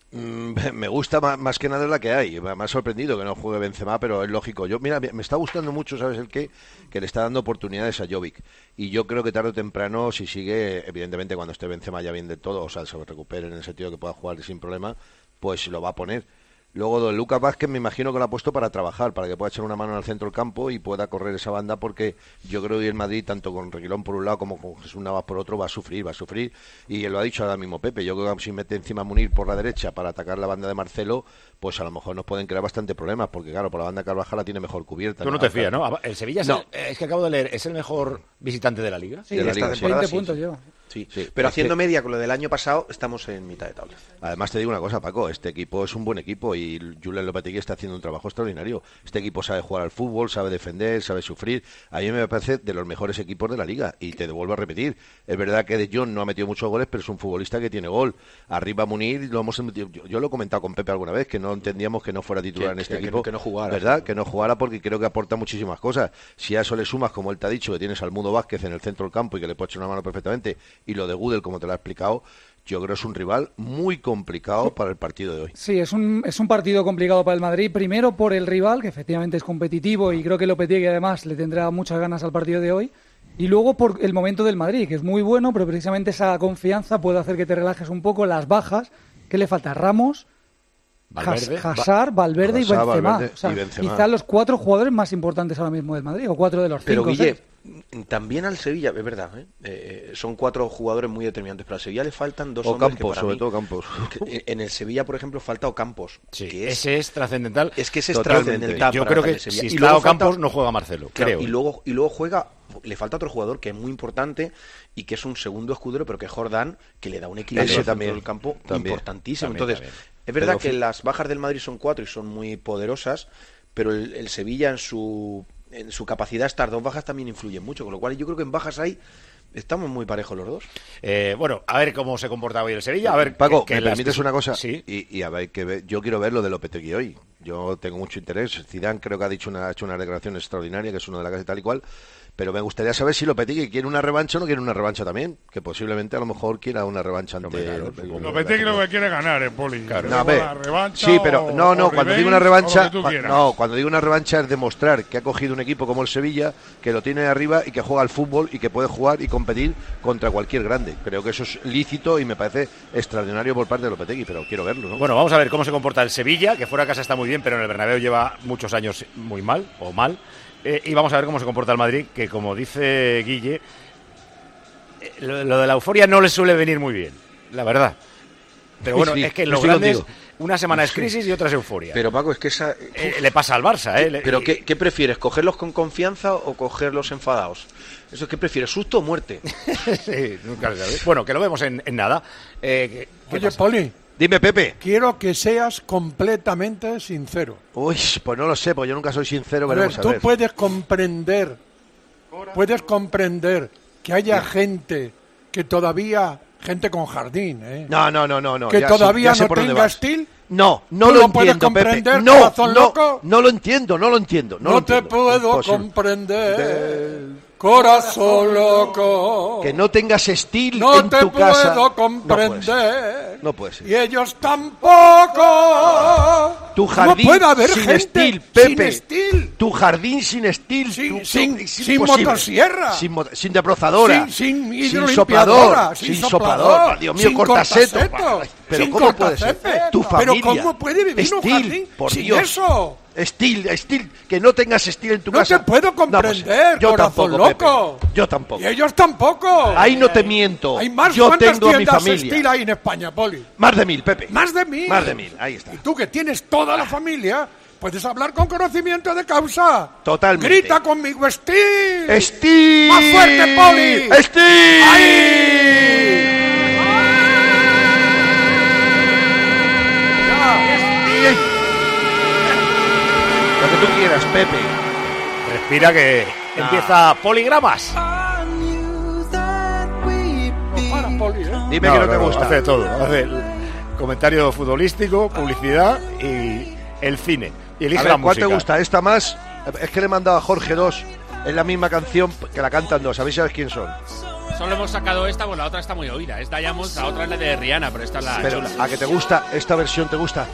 Me gusta más, más que nada la que hay. Me ha sorprendido que no juegue Benzema, pero es lógico. Yo, mira, me está gustando mucho, ¿sabes el qué? Que le está dando oportunidades a Jovic. Y yo creo que tarde o temprano, si sigue, evidentemente cuando esté Benzema ya bien de todo, o sea, se recupere en el sentido que pueda jugar sin problema, pues lo va a poner. Luego, don Lucas Vázquez me imagino que lo ha puesto para trabajar, para que pueda echar una mano al centro del campo y pueda correr esa banda, porque yo creo que el Madrid, tanto con Reguilón por un lado como con Jesús Navas por otro, va a sufrir, va a sufrir. Y lo ha dicho ahora mismo Pepe, yo creo que si mete encima a Munir por la derecha para atacar la banda de Marcelo, pues a lo mejor nos pueden crear bastante problemas, porque claro, por la banda Carvajal la tiene mejor cubierta. Tú no, no te fías, ¿no? El Sevilla es, no. el, es que acabo de leer, es el mejor visitante de la Liga. Sí, de la esta Liga, temporada veinte sí, puntos sí. lleva. Sí, sí, pero es haciendo que... media con lo del año pasado, estamos en mitad de tabla. Además te digo una cosa, Paco, este equipo es un buen equipo y Julen Lopetegui está haciendo un trabajo extraordinario. Este equipo sabe jugar al fútbol, sabe defender, sabe sufrir. A mí me parece de los mejores equipos de la Liga, y te vuelvo a repetir, es verdad que De Jong no ha metido muchos goles, pero es un futbolista que tiene gol. Arriba Munir, lo hemos yo, yo lo he comentado con Pepe alguna vez, que no entendíamos que no fuera titular que, en este que, equipo. Que no, que no jugara. ¿Verdad? Sí. Que no jugara, porque creo que aporta muchísimas cosas. Si a eso le sumas, como él te ha dicho, que tienes al Mudo Vázquez en el centro del campo y que le puede echar una mano perfectamente, y lo de Gudel, como te lo ha explicado, yo creo que es un rival muy complicado para el partido de hoy. Sí, es un, es un partido complicado para el Madrid, primero por el rival, que efectivamente es competitivo y creo que Lopetegui además le tendrá muchas ganas al partido de hoy, y luego por el momento del Madrid, que es muy bueno, pero precisamente esa confianza puede hacer que te relajes un poco. Las bajas, ¿qué le falta? Ramos, Valverde, Hazard, Valverde, Hazard, y Benzema. Valverde o sea, y Benzema. Quizás los cuatro jugadores más importantes ahora mismo del Madrid, o cuatro de los pero cinco. Guille, ¿sabes? también al Sevilla, es verdad, ¿eh? Eh, son cuatro jugadores muy determinantes, pero al Sevilla le faltan dos o hombres Campos, que para sobre mí, todo Campos. que en el Sevilla, por ejemplo, falta Ocampos. Sí, que es, ese es trascendental. Es que ese es Totalmente. trascendental. Yo para creo el que Sevilla. si Y está luego Ocampos falta- no juega Marcelo, Claro, creo. y luego y luego juega, le falta otro jugador que es muy importante y que es un segundo escudero, pero que es Jordán, que le da un equilibrio Ese al centro también, del campo también, importantísimo. también, Entonces, también. es verdad Pero que fi- las bajas del Madrid son cuatro y son muy poderosas, pero el, el Sevilla en su en su capacidad, estas dos bajas también influyen mucho, con lo cual yo creo que en bajas ahí estamos muy parejos los dos. Eh, bueno, a ver cómo se comporta hoy el Sevilla. A ver, Paco, que, que ¿me las- permites una cosa? Sí. Y, y a ver, que ve- yo quiero ver lo de Lopetegui hoy. Yo tengo mucho interés. Zidane creo que ha dicho una, ha hecho una declaración extraordinaria, que es uno de la casa y tal y cual. Pero me gustaría saber si Lopetegui quiere una revancha o no quiere una revancha también. Que posiblemente a lo mejor quiera una revancha ante... claro, el- Lopetegui lo que quiere ganar, eh, Poli. Claro. Luego No, a ver, la revancha sí, pero o- no, no, o cuando revenge, digo una o lo revancha, que tú cua- quieras. no, cuando digo una revancha es demostrar que ha cogido un equipo como el Sevilla, que lo tiene arriba y que juega al fútbol y que puede jugar y competir contra cualquier grande. Creo que eso es lícito y me parece extraordinario por parte de Lopetegui, pero quiero verlo, ¿no? Bueno, vamos a ver cómo se comporta el Sevilla, que fuera de casa está muy bien, pero en el Bernabéu lleva muchos años muy mal, o mal. Eh, y vamos a ver cómo se comporta el Madrid, que como dice Guille, eh, lo, lo de la euforia no le suele venir muy bien, la verdad. Pero bueno, Sí, es que en yo los estoy grandes, contigo. una semana es crisis y otra es euforia. Pero Paco, es que esa... Eh, le pasa al Barça, ¿eh? Le- ¿Pero y- qué, qué prefieres? ¿Cogerlos con confianza o cogerlos enfadados? ¿Eso qué prefieres? ¿Susto o muerte? sí, nunca se sabe. Bueno, que lo vemos en, en nada. Eh, ¿qué- qué Oye, pasa? Poli, Dime, Pepe. quiero que seas completamente sincero. Uy, pues no lo sé, pues yo nunca soy sincero, A ver, veremos a tú ver. puedes comprender, puedes comprender que haya gente que todavía, gente con jardín, ¿eh? No, no, no, no, no. que ya sé- todavía ya sé no por dónde tenga vas. estilo. No, no ¿Tú lo lo puedes entiendo, Pepe. comprender, No, corazón no, loco? no lo entiendo, no lo entiendo. No, No, lo te entiendo. puedo Imposible. comprender, corazón loco. Que no tengas estilo No en te tu casa. puedo No puede comprender. ser. No puede ser. Y ellos tampoco. Tu ¿Cómo jardín puede haber sin gente estil, sin Pepe. estil? Tu jardín sin estil. Sin- tu- sin- es sin imposible. motosierra. Sin, mo- sin deprozadora. Sin- sin sin hidrolimpiadora, soplador. sin Sin soplador, soplador. Dios mío, sin cortaseto. cortaseto, Pero sin ¿cómo puede ser? cortacepe. Tu Pero familia. ¿cómo puede vivir un Estil, jardín por sin Dios. eso? Estil, estil, que no tengas estil en tu No casa. te puedo No, pues, comprender, yo corazón tampoco, loco. Pepe. Yo tampoco. Y ellos tampoco. Ahí no te miento. Hay más. Yo ¿Cuántas tengo a mi tiendas familia. Estil hay en España, Poli? Más de mil, Pepe. Más de mil. Más de mil, ahí está. Y tú que tienes toda la familia, puedes hablar con conocimiento de causa. Totalmente. Grita conmigo, Steve. Steve. Más fuerte, Poli. Steve. ¡Ahí! Lo que tú quieras, Pepe. Respira que Ah. empieza Poligramas. Dime No, que no, no, te no, gusta. hace todo. Hace el comentario futbolístico, publicidad y el cine. Y elige A ver, la ¿cuál música. te gusta? ¿Esta más? Es que le he mandado a Jorge dos. Es la misma canción que la cantan dos. ¿Sabéis sabes quién son? Solo hemos sacado esta, pues la otra está muy oída. Es Diamonds, la otra es la de Rihanna, pero esta es la Pero chula. a que te gusta, esta versión te gusta.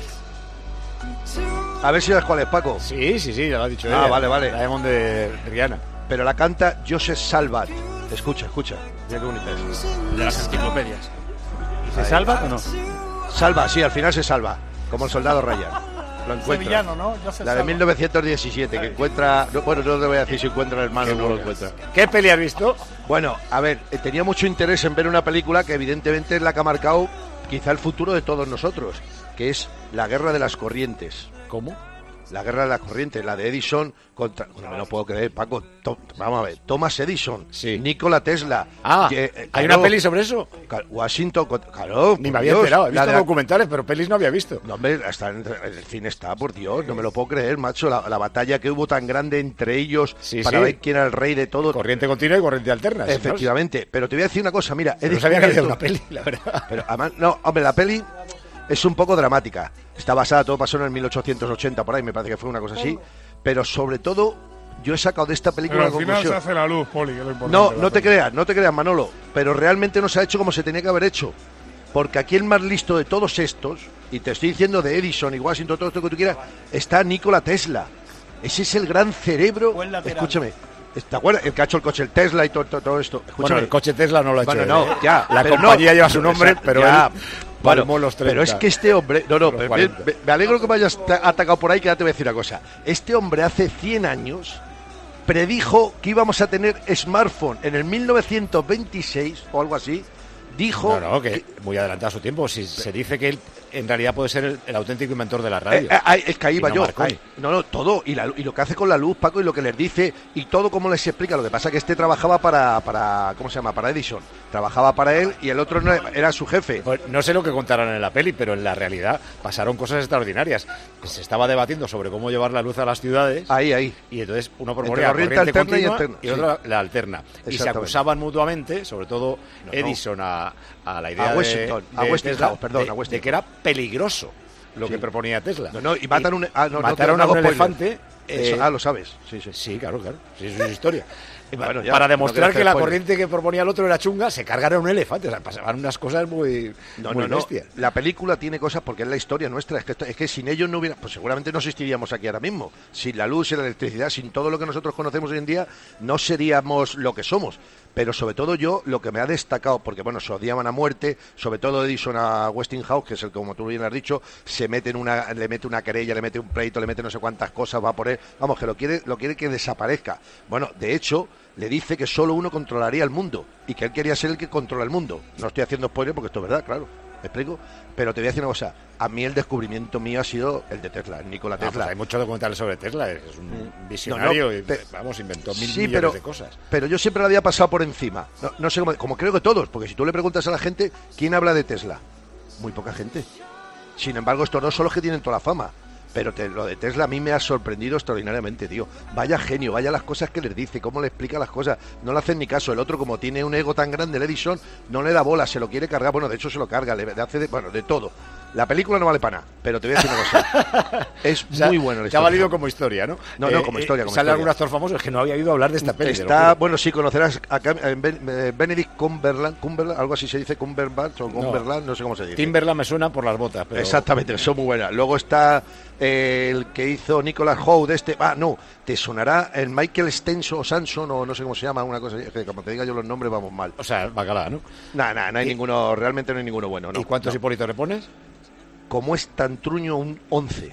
A ver si sabes cuál es, Paco. Sí, sí, sí, ya lo ha dicho Ah, ella. vale, vale. Diamond de Rihanna. Pero la canta Joseph Salvat. Escucha, escucha. Mira qué bonita es. De las enciclopedias. ¿Se salva o no? Salva, sí, al final se salva. Como el soldado Ryan. Lo encuentra. Sevillano, ¿no? Joseph La de Salvat. mil novecientos diecisiete, que encuentra... no, bueno, no te voy a decir si encuentra el hermano o no lo encuentra. ¿Qué peli has visto? Bueno, a ver, eh, tenía mucho interés en ver una película que evidentemente es la que ha marcado quizá el futuro de todos nosotros, que es La Guerra de las Corrientes. ¿Cómo? La Guerra de las Corrientes, la de Edison contra... No me lo puedo creer, Paco. To- vamos a ver, Thomas Edison, Nikola Tesla. Ah, que, eh, ¿hay claro, una peli sobre eso? ca- Washington, con- claro. Ni por me había Dios, enterado. He la visto de la- documentales, pero pelis no había visto. No, hombre, hasta en el cine está, por Dios, no me lo puedo creer, macho. La, la batalla que hubo tan grande entre ellos Sí, para sí. ver quién era el rey de todo. Corriente continua y corriente alterna. sí, ¿no? Efectivamente, pero te voy a decir una cosa, mira, he No sabía que había descubierto- una peli, la verdad. Pero además, no, hombre, la peli es un poco dramática. Está basada, todo pasó en el mil ochocientos ochenta, por ahí, me parece que fue una cosa así. Pero sobre todo, yo he sacado de esta película Pero al una final se conclusión. hace la luz, Poli, que es lo importante No, de la no te peli. creas, no te creas, Manolo. Pero realmente no se ha hecho como se tenía que haber hecho. Porque aquí el más listo de todos estos, y te estoy diciendo de Edison y Washington, todo esto que tú quieras, está Nikola Tesla. Ese es el gran cerebro. Escúchame. ¿Te acuerdas? El que ha hecho el coche, el Tesla y todo, todo, todo esto. Escúchame. Bueno, el coche Tesla no lo ha hecho Bueno, él, no, ¿eh? ya. La pero compañía no, lleva su nombre, exacto, pero ya. él Bueno, palmó los treinta. pero es que este hombre... No, no, Los me, me- cuarenta. me alegro que me hayas ta- atacado por ahí, que ya te voy a decir una cosa. Este hombre hace cien años predijo que íbamos a tener smartphone en el mil novecientos veintiséis o algo así. Dijo... No, no, que muy adelantado a su tiempo. Si se dice que él en realidad puede ser el, el auténtico inventor de la radio. Eh, eh, ay, es que ahí Y va no yo. Marconi. Ay, no, no, todo. Y, la- y lo que hace con la luz, Paco, y lo que les dice, y todo como les explica. Lo que pasa que este trabajaba para, para ¿cómo se llama? Para Edison. Trabajaba para él y el otro no era su jefe. Pues no sé lo que contarán en la peli, pero en la realidad pasaron cosas extraordinarias. Se estaba debatiendo sobre cómo llevar la luz a las ciudades. Ahí, ahí. Y entonces uno Entre proponía corriente corriente, alterna y continua alterna, y, sí. otro la alterna. Y se Exactamente. acusaban mutuamente, sobre todo No, no. Edison a, a la idea A de- Washington, de, a Westinghouse, Tesla, perdón, de, a Westinghouse. de que era peligroso lo Sí. que proponía Tesla. No, no, y matan un- ah, no, no, mataron no a hago un spoiler. elefante. Eso, eh, ah, lo sabes. Sí, sí. Sí, claro, claro. Sí, eso es historia. Bueno, ya, Para no demostrar quieres que la spoiler. corriente que proponía el otro era chunga, se cargaron un elefante. O sea, pasaban unas cosas muy, No, muy no, no. bestias. La película tiene cosas porque es la historia nuestra. Es que, esto- es que sin ellos no hubiera. Pues seguramente no existiríamos aquí ahora mismo. Sin la luz, sin la electricidad, sin todo lo que nosotros conocemos hoy en día, no seríamos lo que somos. Pero sobre todo yo, lo que me ha destacado, porque bueno, se odiaban a muerte, sobre todo Edison a Westinghouse, que es el, como tú bien has dicho, se mete en una, le mete una querella, le mete un pleito, le mete no sé cuántas cosas, va a poner. Vamos, que lo quiere, lo quiere que desaparezca. Bueno, de hecho, le dice que solo uno controlaría el mundo y que él quería ser el que controla el mundo. No estoy haciendo spoiler porque esto es verdad, claro. ¿Me explico? Pero te voy a decir una cosa. A mí el descubrimiento mío ha sido el de Tesla, el Nikola Ah, pues Tesla. hay muchos documentales sobre Tesla. Es un Mm. visionario No, no, y, pe- vamos, inventó mil Sí, millones pero, de cosas. pero yo siempre la había pasado por encima. No, no sé cómo, como creo que todos, porque si tú le preguntas a la gente, ¿quién habla de Tesla? Muy poca gente. Sin embargo, estos dos son los que tienen toda la fama. Pero te- lo de Tesla a mí me ha sorprendido extraordinariamente, tío. Vaya genio, vaya las cosas que les dice, cómo le explica las cosas. No le hacen ni caso. El otro, como tiene un ego tan grande, el Edison, no le da bola, se lo quiere cargar. Bueno, de hecho se lo carga, le le hace de, bueno, de todo. La película no vale para nada, pero te voy a decir una cosa. Es O sea, muy bueno la te ha historia. valido como historia, ¿no? No, no, Eh, como eh, historia, como Sale historia. algún actor famoso, es que no había oído hablar de esta peli. te lo Está, juro. bueno, sí, conocerás a Cam- eh, Ben- eh, Benedict Cumberland, Cumberland, algo así se dice, Cumberbatch o Cumberland, no sé cómo se dice. Timberland me suena por las botas, pero... Exactamente, son muy buenas. Luego está eh, el que hizo Nicolas Howe de este, ah, no, te sonará el Michael Stenson o Sanson o no sé cómo se llama, una cosa, es que como te diga yo los nombres vamos mal. O sea, bacalá, ¿no? Nada, nada, no hay ¿Y- ninguno, realmente no hay ninguno bueno, ¿no? ¿Y cuántos no. Hipólitos le pones? Como es tan truño, un once.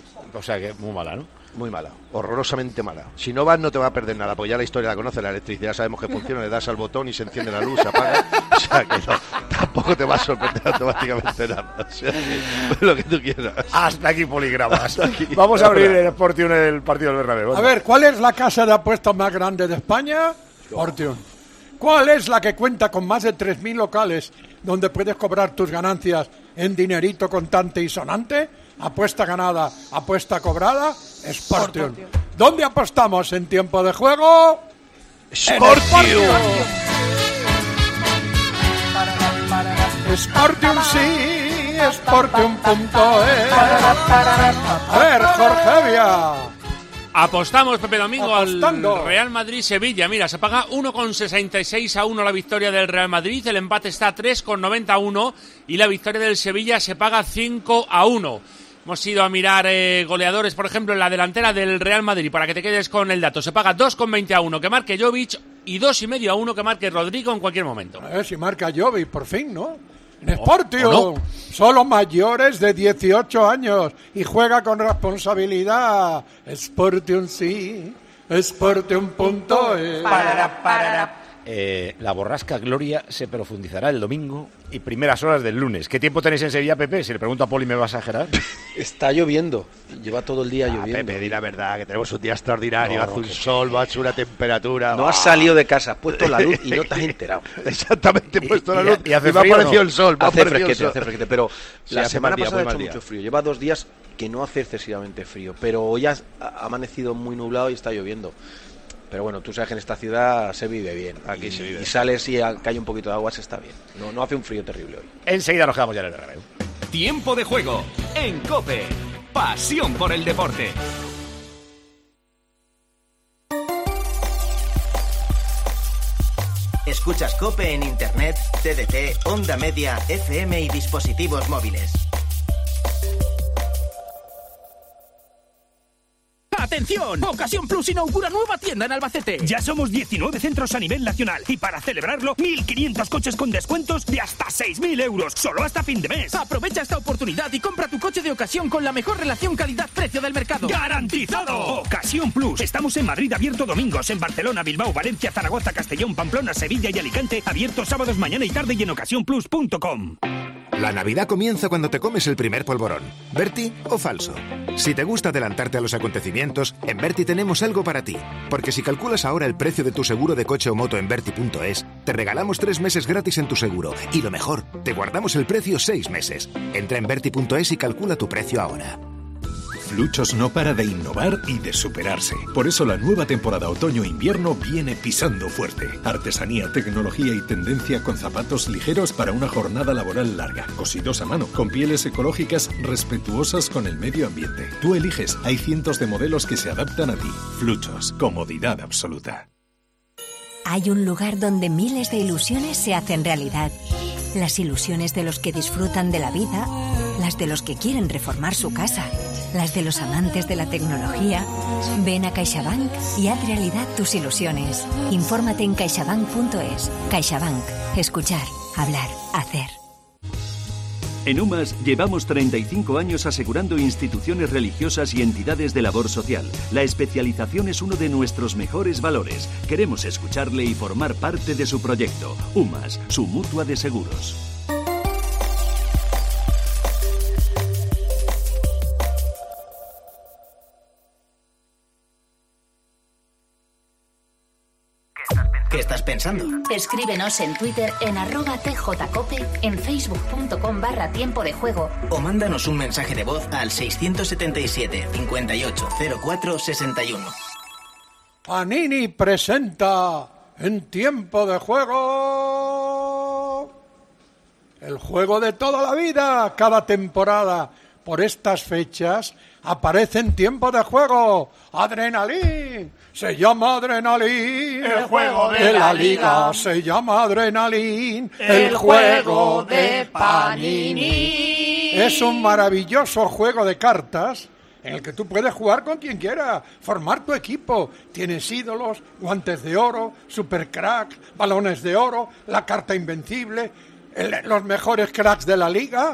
O sea, que muy mala, ¿no? Muy mala, horrorosamente mala. Si no vas no te va a perder nada, porque ya la historia la conoces, la electricidad sabemos que funciona, le das al botón y se enciende la luz, se apaga. O sea que no, tampoco te va a sorprender automáticamente nada. O sea, lo que tú quieras. Hasta aquí poligramas. Hasta aquí. Vamos a abrir el Sportium el partido del Bernabéu. A ver, ¿cuál es la casa de apuestas más grande de España? Sportium. ¿Cuál es la que cuenta con más de tres mil locales donde puedes cobrar tus ganancias en dinerito contante y sonante? Apuesta ganada, apuesta cobrada, Sportium. ¿Dónde apostamos en tiempo de juego? Sportium. Sportium sí, Sportium punto es. A ver, Jorge Evia. Apostamos, Pepe Domingo, Apostando. al Real Madrid-Sevilla. Mira, se paga uno coma sesenta y seis a uno la victoria del Real Madrid, el empate está a tres coma noventa a uno y la victoria del Sevilla se paga cinco a uno. Hemos ido a mirar eh, goleadores, por ejemplo, en la delantera del Real Madrid, para que te quedes con el dato. Se paga dos coma veinte a uno que marque Jovic y dos coma cinco a uno que marque Rodrigo en cualquier momento. A ver si marca Jovic, por fin, ¿no? En Sportium, no. Solo mayores de dieciocho años y juega con responsabilidad. Sportium sí, Sportium punto es. Eh, la borrasca Gloria se profundizará el domingo y primeras horas del lunes. ¿Qué tiempo tenéis en Sevilla, Pepe? Si le pregunto a Poli, ¿me vas a exagerar? Está lloviendo, lleva todo el día Ah, lloviendo. Pepe, di la verdad, que tenemos un día extraordinario, No, hace no, un que- sol, va a una temperatura. No has salido de casa, has puesto la luz y no te has enterado. Exactamente, he puesto la Y- luz y y, hace me ha frío, aparecido ¿no? el sol. me ha Hace aparecido el fresquete, sol. hace fresquete, pero Sí, la hace semana mal día, pasada ha muy hecho mal día. mucho frío. Lleva dos días que no hace excesivamente frío, pero hoy ha ha amanecido muy nublado y está lloviendo. Pero bueno, tú sabes que en esta ciudad se vive bien. Aquí y, se vive. Y sales y a- cae un poquito de agua, se está bien. No, no hace un frío terrible hoy. Enseguida nos quedamos ya en el Bernabéu. Tiempo de juego en COPE. Pasión por el deporte. Escuchas COPE en Internet, T D T, Onda Media, F M y dispositivos móviles. ¡Atención! Ocasión Plus inaugura nueva tienda en Albacete. Ya somos diecinueve centros a nivel nacional y para celebrarlo, mil quinientos coches con descuentos de hasta seis mil euros, solo hasta fin de mes. Aprovecha esta oportunidad y compra tu coche de ocasión con la mejor relación calidad-precio del mercado. ¡Garantizado! Ocasión Plus. Estamos en Madrid abierto domingos, en Barcelona, Bilbao, Valencia, Zaragoza, Castellón, Pamplona, Sevilla y Alicante, abiertos sábados, mañana y tarde y en ocasión plus punto com. La Navidad comienza cuando te comes el primer polvorón. ¿Berti o falso? Si te gusta adelantarte a los acontecimientos, en Berti tenemos algo para ti. Porque si calculas ahora el precio de tu seguro de coche o moto en Berti punto es, te regalamos tres meses gratis en tu seguro. Y lo mejor, te guardamos el precio seis meses. Entra en Berti punto es y calcula tu precio ahora. Fluchos no para de innovar y de superarse. Por eso la nueva temporada otoño-invierno viene pisando fuerte. Artesanía, tecnología y tendencia con zapatos ligeros para una jornada laboral larga. Cosidos a mano, con pieles ecológicas respetuosas con el medio ambiente. Tú eliges, hay cientos de modelos que se adaptan a ti. Fluchos, comodidad absoluta. Hay un lugar donde miles de ilusiones se hacen realidad. Las ilusiones de los que disfrutan de la vida, las de los que quieren reformar su casa, las de los amantes de la tecnología. Ven a CaixaBank y haz realidad tus ilusiones. Infórmate en caixabank punto es. CaixaBank. Escuchar, hablar, hacer. En UMAS llevamos treinta y cinco años asegurando instituciones religiosas y entidades de labor social. La especialización es uno de nuestros mejores valores. Queremos escucharle y formar parte de su proyecto. UMAS, su mutua de seguros. ¿Qué estás pensando? Escríbenos en Twitter en arroba tjcope, en facebook.com barra tiempo de juego. O mándanos un mensaje de voz al seiscientos setenta y siete, cincuenta y ocho, cero cuatro, sesenta y uno. Panini presenta en tiempo de juego el juego de toda la vida. Cada temporada por estas fechas aparece en tiempo de juego Adrenalin. Se llama Adrenalin. El juego de la liga. Se llama Adrenalin. El juego de Panini. Es un maravilloso juego de cartas en el que tú puedes jugar con quien quiera, formar tu equipo. Tienes ídolos, guantes de oro, supercrack, balones de oro, la carta invencible, el- los mejores cracks de la liga.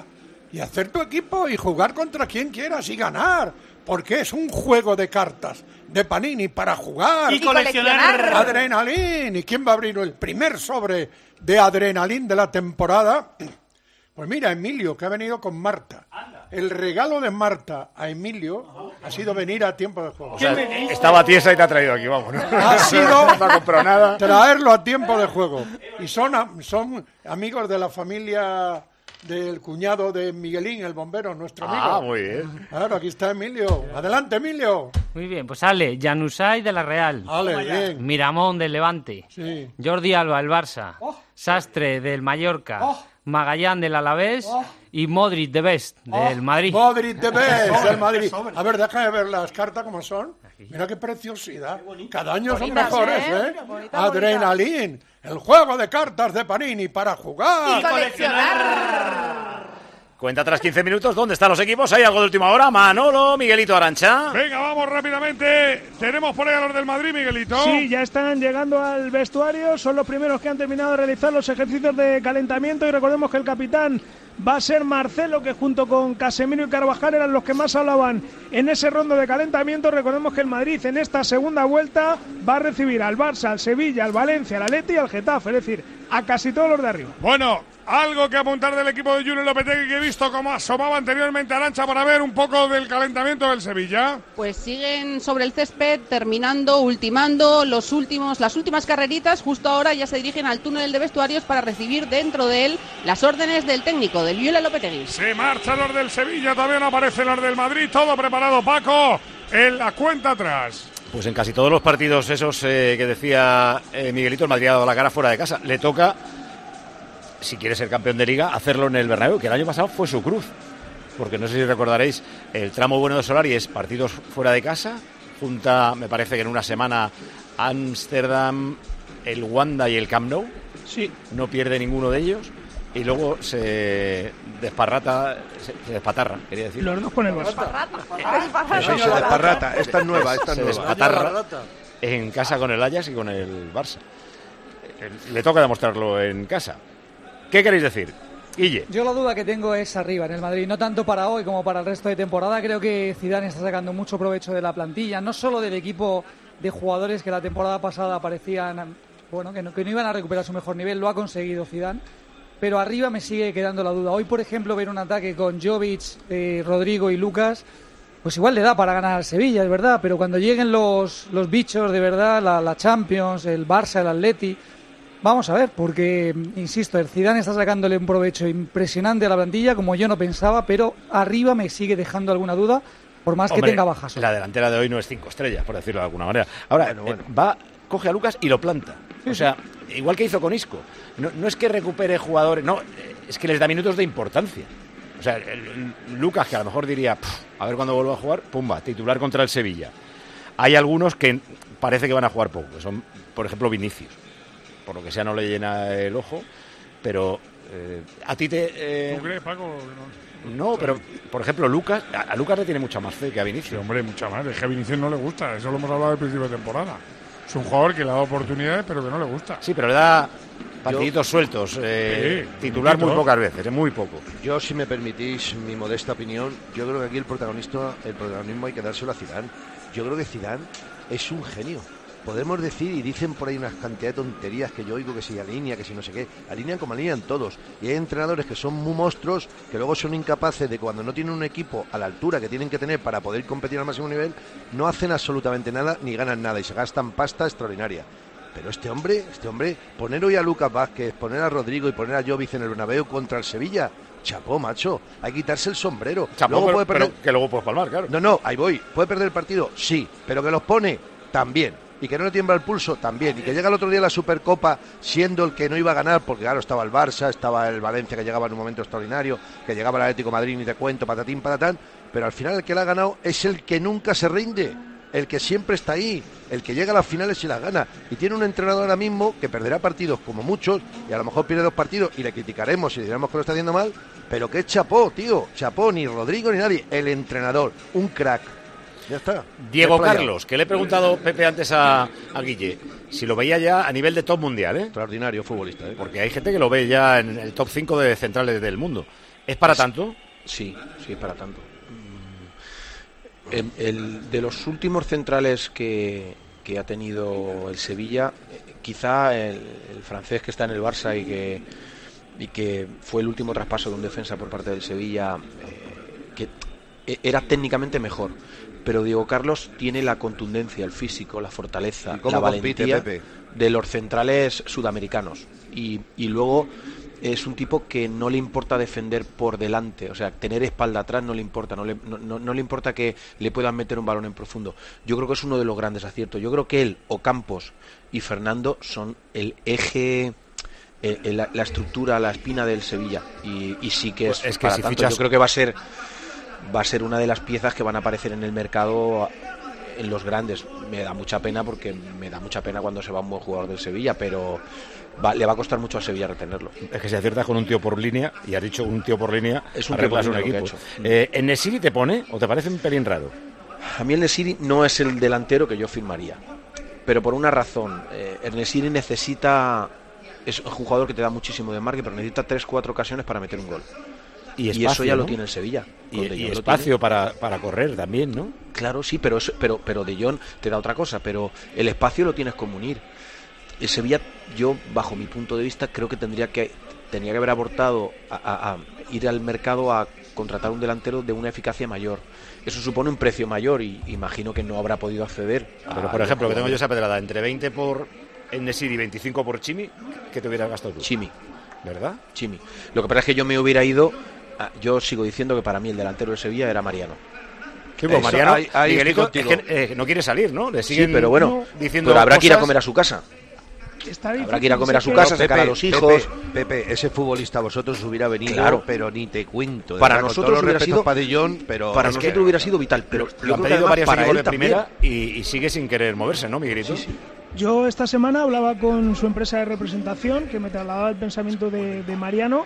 y hacer tu equipo y jugar contra quien quieras y ganar, porque es un juego de cartas de Panini para jugar y coleccionar adrenalín. ¿Y quién va a abrir el primer sobre de adrenalín de la temporada? Pues mira, Emilio, que ha venido con Marta. El regalo de Marta a Emilio ha sido venir a tiempo de juego. O sea, estaba tiesa y te ha traído aquí, vamos, ¿no? Ha sido no ha comprado nada. Traerlo a tiempo de juego. Y son, son amigos de la familia del cuñado de Miguelín, el bombero, nuestro amigo. Ah, muy bien. Claro, aquí está Emilio. Adelante, Emilio. Muy bien, pues Ale, Januzaj de la Real. Ale, bien. Miramón del Levante. Sí. Jordi Alba del Barça. Oh. Sastre del Mallorca. Oh. Magallán del Alavés. Oh. Y Modric de Best del oh, Madrid. Modric de Best del Madrid. A ver, déjame ver las cartas como son. Mira qué preciosidad. Cada año son Bonitas, mejores, ¿eh? ¿eh? Bonita, Adrenalín. El juego de cartas de Panini para jugar. Y coleccionar. Cuenta tras quince minutos, ¿dónde están los equipos? ¿Hay algo de última hora? Manolo, Miguelito Arancha. Venga, vamos rápidamente. Tenemos por ahí a los del Madrid, Miguelito. Sí, ya están llegando al vestuario. Son los primeros que han terminado de realizar los ejercicios de calentamiento. Y recordemos que el capitán va a ser Marcelo, que junto con Casemiro y Carvajal eran los que más hablaban en ese rondo de calentamiento. Recordemos que el Madrid en esta segunda vuelta va a recibir al Barça, al Sevilla, al Valencia, al Atleti y al Getafe. Es decir, a casi todos los de arriba. Bueno, algo que apuntar del equipo de Julen Lopetegui, que he visto como asomaba anteriormente Arancha para ver un poco del calentamiento del Sevilla. Pues siguen sobre el césped, terminando, ultimando los últimos, las últimas carreritas. Justo ahora ya se dirigen al túnel de vestuarios para recibir dentro de él las órdenes del técnico, del Julen Lopetegui. Se marchan los del Sevilla, todavía no aparecen los del Madrid. Todo preparado, Paco, en la cuenta atrás. Pues en casi todos los partidos esos eh, que decía eh, Miguelito, el Madrid ha dado la cara fuera de casa. Le toca, si quiere ser campeón de Liga, hacerlo en el Bernabéu, que el año pasado fue su cruz. Porque no sé si recordaréis, el tramo bueno de Solari es partidos fuera de casa, junta, me parece que en una semana, Ámsterdam, el Wanda y el Camp Nou. Sí. No pierde ninguno de ellos. Y luego se desparrata, se, se despatarra, quería decir. Los dos con el Barça. Sí, se desparrata. Esta es nueva, esta es se nueva. despatarra en casa con el Ajax y con el Barça. Le toca demostrarlo en casa. ¿Qué queréis decir? Guille. Yo la duda que tengo es arriba en el Madrid, no tanto para hoy como para el resto de temporada. Creo que Zidane está sacando mucho provecho de la plantilla, no solo del equipo de jugadores que la temporada pasada parecían, bueno, que no, que no iban a recuperar su mejor nivel. Lo ha conseguido Zidane. Pero arriba me sigue quedando la duda. Hoy, por ejemplo, ver un ataque con Jovic, eh, Rodrigo y Lucas, pues igual le da para ganar al Sevilla, es verdad. Pero cuando lleguen los, los bichos de verdad, la, la Champions, el Barça, el Atleti, vamos a ver, porque, insisto, el Zidane está sacándole un provecho impresionante a la plantilla, como yo no pensaba, pero arriba me sigue dejando alguna duda, por más Hombre, que tenga bajas. La delantera de hoy no es cinco estrellas, por decirlo de alguna manera. Ahora, bueno, bueno. Eh, va, coge a Lucas y lo planta. O sea, igual que hizo con Isco. No, no es que recupere jugadores, no, es que les da minutos de importancia. O sea, el, el Lucas, que a lo mejor diría, a ver cuándo vuelva a jugar, pumba, titular contra el Sevilla. Hay algunos que parece que van a jugar poco, que son, por ejemplo, Vinicius. Por lo que sea, no le llena el ojo, pero eh, a ti te... Eh, ¿Tú crees, Paco? No, pero, por ejemplo, Lucas, a, a Lucas le tiene mucha más fe que a Vinicius. Sí, hombre, mucha más. Es que a Vinicius no le gusta, eso lo hemos hablado al principio de temporada. Es un jugador que le ha dado oportunidades, pero que no le gusta. Sí, pero le da partiditos Yo... sueltos, eh, sí, titular muy pocas veces, muy poco. Yo, si me permitís mi modesta opinión, yo creo que aquí el protagonista, el protagonismo hay que dárselo a Zidane. Yo creo que Zidane es un genio. Podemos decir, y dicen por ahí unas cantidad de tonterías que yo oigo, que si alinea, que si no sé qué, alinean como alinean todos, y hay entrenadores que son muy monstruos, que luego son incapaces de, cuando no tienen un equipo a la altura que tienen que tener para poder competir al máximo nivel, no hacen absolutamente nada, ni ganan nada, y se gastan pasta extraordinaria. Pero este hombre, este hombre, poner hoy a Lucas Vázquez, poner a Rodrigo y poner a Jovic en el Bernabéu contra el Sevilla, chapó, macho, hay que quitarse el sombrero. Chapó, luego pero, puede perder... pero que luego puedes palmar, claro. No, no, ahí voy, puede perder el partido, sí, pero que los pone, también. Y que no le tiembla el pulso, también. Y que llega el otro día la Supercopa siendo el que no iba a ganar, porque claro, estaba el Barça, estaba el Valencia, que llegaba en un momento extraordinario, que llegaba el Atlético de Madrid, ni te cuento, patatín, patatán. Pero al final el que la ha ganado es el que nunca se rinde, el que siempre está ahí, el que llega a las finales y las gana. Y tiene un entrenador ahora mismo que perderá partidos como muchos, y a lo mejor pierde dos partidos y le criticaremos y diremos que lo está haciendo mal, pero que es chapó, tío, chapó, ni Rodrigo ni nadie, el entrenador, un crack. Ya está. Diego Carlos, que le he preguntado, Pepe, antes a, a Guille, si lo veía ya a nivel de top mundial, ¿eh? Extraordinario futbolista, ¿eh? Porque hay gente que lo ve ya en el top cinco de centrales del mundo. ¿Es para tanto? Sí, sí, para tanto. El, el, de los últimos centrales que, que ha tenido el Sevilla, quizá el, el francés que está en el Barça y que, y que fue el último traspaso de un defensa por parte del Sevilla, eh, que era técnicamente mejor. Pero Diego Carlos tiene la contundencia, el físico, la fortaleza, la valentía Pepe? de los centrales sudamericanos. Y, y luego es un tipo que no le importa defender por delante, o sea, tener espalda atrás no le importa, no le, no, no, no le importa que le puedan meter un balón en profundo. Yo creo que es uno de los grandes aciertos. Yo creo que él, Ocampos y Fernando son el eje, el, el, la, la estructura, la espina del Sevilla. Y, y sí que es, pues es que para si tanto, fichas... yo creo que va a ser va a ser una de las piezas que van a aparecer en el mercado en los grandes. Me da mucha pena porque me da mucha pena cuando se va un buen jugador del Sevilla, pero va, le va a costar mucho a Sevilla retenerlo. Es que si aciertas con un tío por línea, y has dicho un tío por línea, es un tío por línea un equipo. Lo que ha hecho. Eh, ¿En Nesiri te pone o te parece un pelín raro? A mí el Nesiri no es el delantero que yo firmaría, pero por una razón. Eh, el Nesiri necesita, es un jugador que te da muchísimo de marque, pero necesita tres cuatro ocasiones para meter un gol. Y, espacio, y eso ya ¿no? lo tiene el Sevilla. Y, y espacio para, para correr también, ¿no? Claro, sí, pero eso, pero pero De Jong te da otra cosa, pero el espacio lo tienes con Munir. El Sevilla, yo bajo mi punto de vista creo que tendría que tenía que haber abortado a, a, a ir al mercado a contratar un delantero de una eficacia mayor. Eso supone un precio mayor y imagino que no habrá podido acceder. Pero por ejemplo, que tengo yo esa pedrada entre veinte por En-Nesyri y veinticinco por Chimi, ¿qué te hubieras gastado tú? Chimi, ¿verdad? Chimi. Lo que pasa es que yo me hubiera ido. Yo sigo diciendo que para mí el delantero de Sevilla era Mariano. Sí, bueno, Mariano, hay, hay Miguelito, es que, eh, no quiere salir, ¿no? Le siguen sí, pero bueno, diciendo pero habrá cosas... que ir a comer a su casa. Está habrá que ir a comer a su casa, sacar a los hijos. Pepe, Pepe, ese futbolista a vosotros hubiera venido, claro, pero ni te cuento. Para verdad, nosotros hubiera sido Padillón, pero para nosotros que... hubiera sido vital, pero lo han pedido varios equipos de primera y, y sigue sin querer moverse, ¿no, Miguelito? Sí, sí. Yo esta semana hablaba con su empresa de representación que me trasladaba el pensamiento de, de Mariano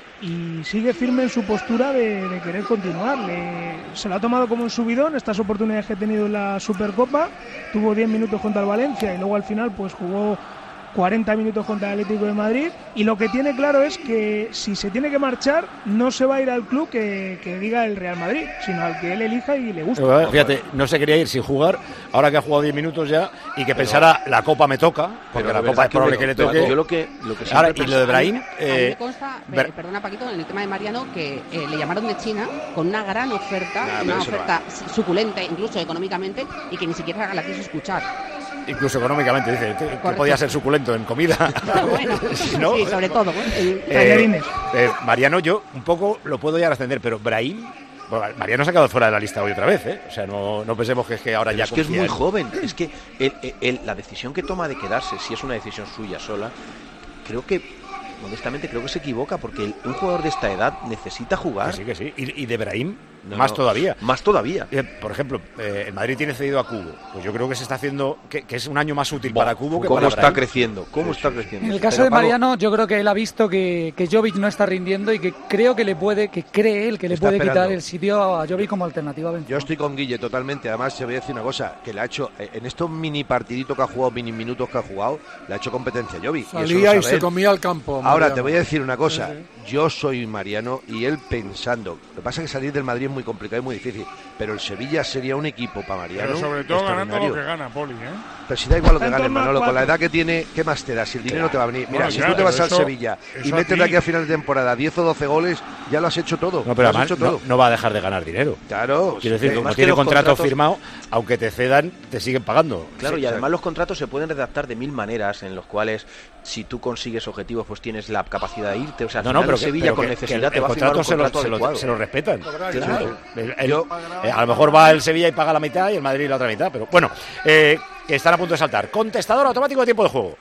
y sigue firme en su postura de, de querer continuar. Le, se lo ha tomado como un subidón estas oportunidades que ha tenido en la Supercopa. Tuvo diez minutos contra el Valencia y luego al final pues jugó cuarenta minutos contra el Atlético de Madrid, y lo que tiene claro es que si se tiene que marchar no se va a ir al club que, que diga el Real Madrid, sino al que él elija y le gusta. Pero, fíjate, no se quería ir sin jugar, ahora que ha jugado diez minutos ya y que pero, pensara la Copa me toca, porque la Copa es probable que, que le toque. Yo lo que, lo que ahora, y lo de Brahim, eh, a mí me consta, ver, perdona Paquito, en el tema de Mariano, que eh, le llamaron de China con una gran oferta, nah, una oferta no suculenta incluso económicamente, y que ni siquiera la quiso escuchar. Incluso económicamente, dice, que Correcto. podía ser suculento en comida. Bueno, ¿no? Sí, sobre todo. ¿eh? Eh, eh, Mariano, yo un poco lo puedo ya ascender, pero Brahim, bueno, Mariano se ha quedado fuera de la lista hoy otra vez, ¿eh? O sea, no, no pensemos que es que ahora pero ya es que es muy en... joven, es que él, él, la decisión que toma de quedarse, si es una decisión suya sola, creo que modestamente creo que se equivoca, porque un jugador de esta edad necesita jugar. Que sí, que sí. Y, y de Brahim, no, más no, todavía. Más todavía. Eh, por ejemplo, eh, el Madrid tiene cedido a Cubo. Pues yo creo que se está haciendo, que, que es un año más útil bueno, para Cubo que ¿cómo para está Brahim? creciendo? ¿Cómo sí, está sí. creciendo? En el caso Pero, de Mariano, Pablo, yo creo que él ha visto que, que Jovic no está rindiendo y que creo que le puede, que cree él que le puede esperando. quitar el sitio a Jovic como alternativa. Benfica. Yo estoy con Guille totalmente. Además, se voy a decir una cosa, que le ha hecho, en estos mini partiditos que ha jugado, mini minutos que ha jugado, le ha hecho competencia a Jovic. Salía y, y se comía al campo. Ahora, Mariano. Te voy a decir una cosa, yo soy Mariano y él pensando, lo que pasa es que salir del Madrid es muy complicado y muy difícil, pero el Sevilla sería un equipo para Mariano. Pero sobre todo ganando lo que gana, Poli, ¿eh? Pero si da igual lo que gane, Manolo, con la edad que tiene, ¿qué más te da? Si el dinero claro. te va a venir. Mira, bueno, si ya, tú te vas al Sevilla y metes de aquí a final de temporada diez o doce goles, ya lo has hecho todo. No, pero además hecho todo. No, no va a dejar de ganar dinero. Claro. Quiero decir, como tiene contrato contratos... firmado, aunque te cedan, te siguen pagando. Claro, sí, y además los contratos se pueden redactar de mil maneras, en los cuales si tú consigues objetivos, pues tienes la capacidad de irte. O sea, al no, final no, pero Sevilla que, pero con que, necesidad que el, te va a firmar un contrato se lo, adecuado. Se lo respetan. Claro. El, el, Yo, eh, a lo mejor va el Sevilla y paga la mitad y el Madrid la otra mitad, pero bueno, eh, que están a punto de saltar. Contestador automático de tiempo de juego.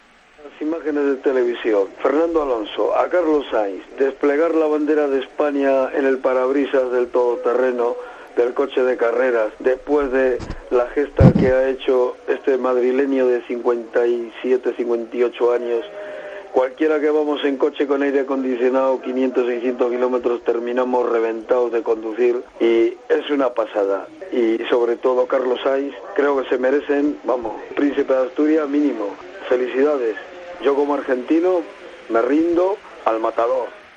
Las imágenes de televisión. Fernando Alonso, a Carlos Sainz, desplegar la bandera de España en el parabrisas del todoterreno del coche de carreras, después de la gesta que ha hecho este madrileño de cincuenta y siete, cincuenta y ocho años. Cualquiera que vamos en coche con aire acondicionado, quinientos, seiscientos kilómetros, terminamos reventados de conducir y es una pasada. Y sobre todo Carlos Sainz, creo que se merecen, vamos, Príncipe de Asturias mínimo. Felicidades. Yo como argentino me rindo al matador.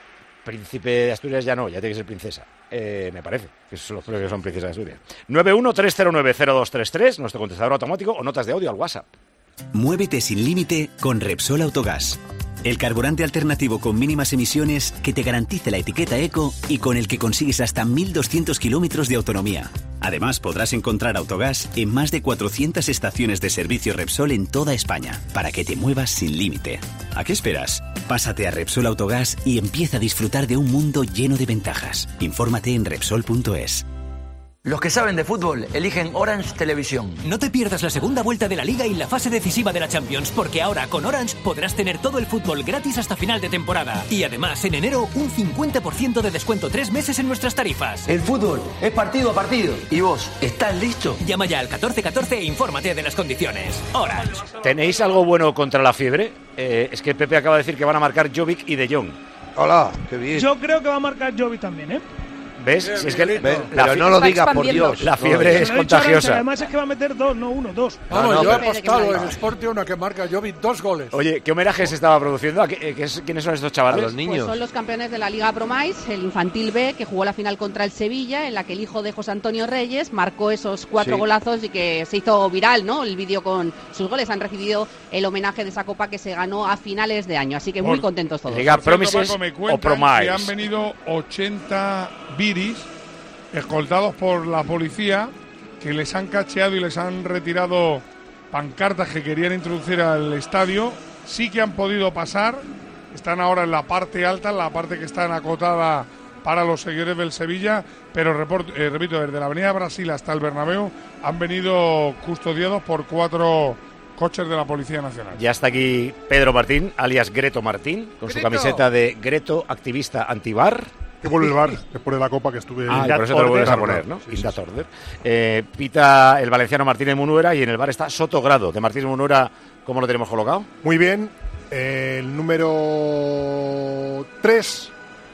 príncipe de Asturias ya no, ya tiene que ser princesa. Eh, me parece que son los que son princesas de Asturias. nueve uno tres cero nueve cero dos tres tres, nuestro contestador automático o notas de audio al WhatsApp. Muévete sin límite con Repsol Autogás. El carburante alternativo con mínimas emisiones que te garantice la etiqueta eco y con el que consigues hasta mil doscientos kilómetros de autonomía. Además, podrás encontrar Autogás en más de cuatrocientas estaciones de servicio Repsol en toda España, para que te muevas sin límite. ¿A qué esperas? Pásate a Repsol Autogás y empieza a disfrutar de un mundo lleno de ventajas. Infórmate en Repsol punto es. Los que saben de fútbol eligen Orange Televisión. No te pierdas la segunda vuelta de la Liga y la fase decisiva de la Champions, porque ahora con Orange podrás tener todo el fútbol gratis hasta final de temporada. Y además, en enero, un cincuenta por ciento de descuento tres meses en nuestras tarifas. El fútbol es partido a partido. ¿Y vos, estás listo? Llama ya al catorce catorce e infórmate de las condiciones. Orange. ¿Tenéis algo bueno contra la fiebre? Eh, es que Pepe acaba de decir que van a marcar Jovic y De Jong. Hola, qué bien. Yo creo que va a marcar Jovic también, ¿eh? ¿Ves? Si es que Ven, la pero no lo digas, por Dios. La fiebre no, es no dicho contagiosa. Orange, además es que va a meter dos, no uno, dos. Vamos, no, yo he pero- apostado en Sporting una que marca Jovic dos goles. Oye, ¿qué homenaje se estaba produciendo? ¿A qué- qué es- ¿Quiénes son estos chavales? A los niños. Pues son los campeones de la Liga Promais, el Infantil B, que jugó la final contra el Sevilla, en la que el hijo de José Antonio Reyes marcó esos cuatro Sí. golazos y que se hizo viral, ¿no? El vídeo con sus goles. Han recibido el homenaje de esa copa que se ganó a finales de año, así que muy Por- contentos todos. Liga Por cierto, Promises Paco, me o cuentan Promais. que han venido ochenta viris escoltados por la policía, que les han cacheado y les han retirado pancartas que querían introducir al estadio. Sí que han podido pasar, están ahora en la parte alta, en la parte que está acotada para los seguidores del Sevilla, pero report- eh, repito, desde la Avenida Brasil hasta el Bernabéu han venido custodiados por cuatro coches de la Policía Nacional. Ya está aquí Pedro Martín, alias Greto Martín, con su ¡Greto! camiseta de Greto, activista antibar. Que por el bar, después de la copa que estuve. Ah, por eso te lo vuelves a poner, ¿no? In that order. Eh, pita el valenciano Martínez Munuera y en el bar está Sotogrado. De Martínez Munuera, ¿cómo lo tenemos colocado? Muy bien. Eh, el número tres.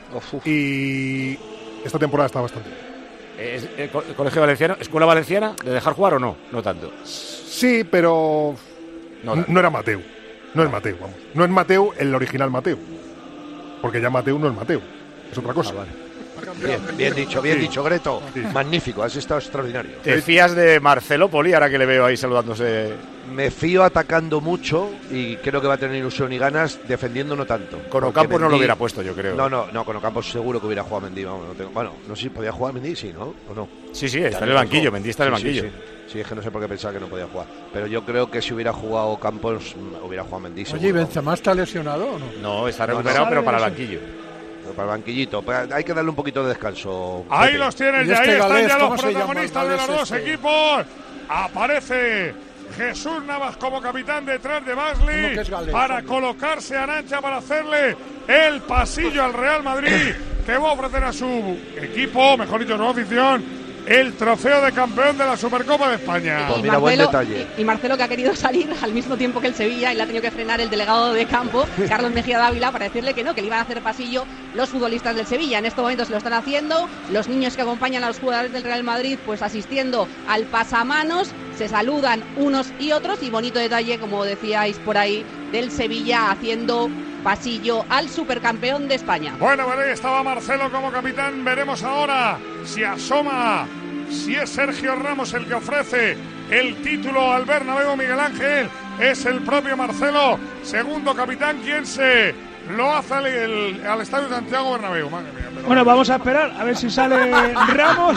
Y esta temporada está bastante bien. ¿Es, eh, co- ¿Colegio Valenciano? ¿Escuela Valenciana? ¿De dejar jugar o no? No tanto. Sí, pero No, no, tanto. era Mateu. No es Mateu, vamos. No es Mateu el original Mateu. Porque ya Mateu no es Mateu. Es otra cosa. Bien, bien dicho, bien Sí. dicho, Greto. Sí. Magnífico, has estado extraordinario. ¿Te fías de Marcelo Poli ahora que le veo ahí saludándose? Me fío atacando mucho y creo que va a tener ilusión y ganas, defendiendo no tanto. Con Porque Ocampo no lo Mendy- hubiera puesto, yo creo. No, no, no, con Ocampo seguro que hubiera jugado Mendy. Vamos, no tengo- bueno, no sé si podía jugar Mendy, sí, ¿no? ¿O no? Sí, sí, está Ya en el lo banquillo, dijo. Mendy está en el Sí, sí, banquillo. Sí, Sí, es que no sé por qué pensaba que no podía jugar. Pero yo creo que si hubiera jugado Campos, mm, hubiera jugado Mendy. Oye, ¿y seguro. Benzema está lesionado o no? No, está No, no. recuperado, pero para el banquillo. Pero para el banquillito, para- hay que darle un poquito de descanso. Ahí Pepe. los tienes, ¿Y ya, este ahí están galés, ya cómo los se llama el protagonistas de galés los dos este? equipos. Aparece Jesús Navas como capitán detrás de Uno Basley que es galés, para hombre. colocarse a Nancha para hacerle el pasillo al Real Madrid, que va a ofrecer a su equipo, mejor dicho, su afición, el trofeo de campeón de la Supercopa de España. Pues Y mira, buen Marcelo, detalle. y, y Marcelo, que ha querido salir al mismo tiempo que el Sevilla y le ha tenido que frenar el delegado de campo, Carlos Mejía Dávila, para decirle que no, que le iban a hacer pasillo los futbolistas del Sevilla. En estos momentos se lo están haciendo. Los niños que acompañan a los jugadores del Real Madrid, pues asistiendo al pasamanos, se saludan unos y otros. Y bonito detalle, como decíais por ahí, del Sevilla haciendo pasillo al supercampeón de España. Bueno, pues ahí estaba Marcelo como capitán. Veremos ahora si asoma, si es Sergio Ramos el que ofrece el título al Bernabéu. Miguel Ángel, es el propio Marcelo, segundo capitán, quien se lo hace al, el- al Estadio de Santiago Bernabéu. Madre mía, pero- Bueno, vamos a esperar a ver si sale Ramos.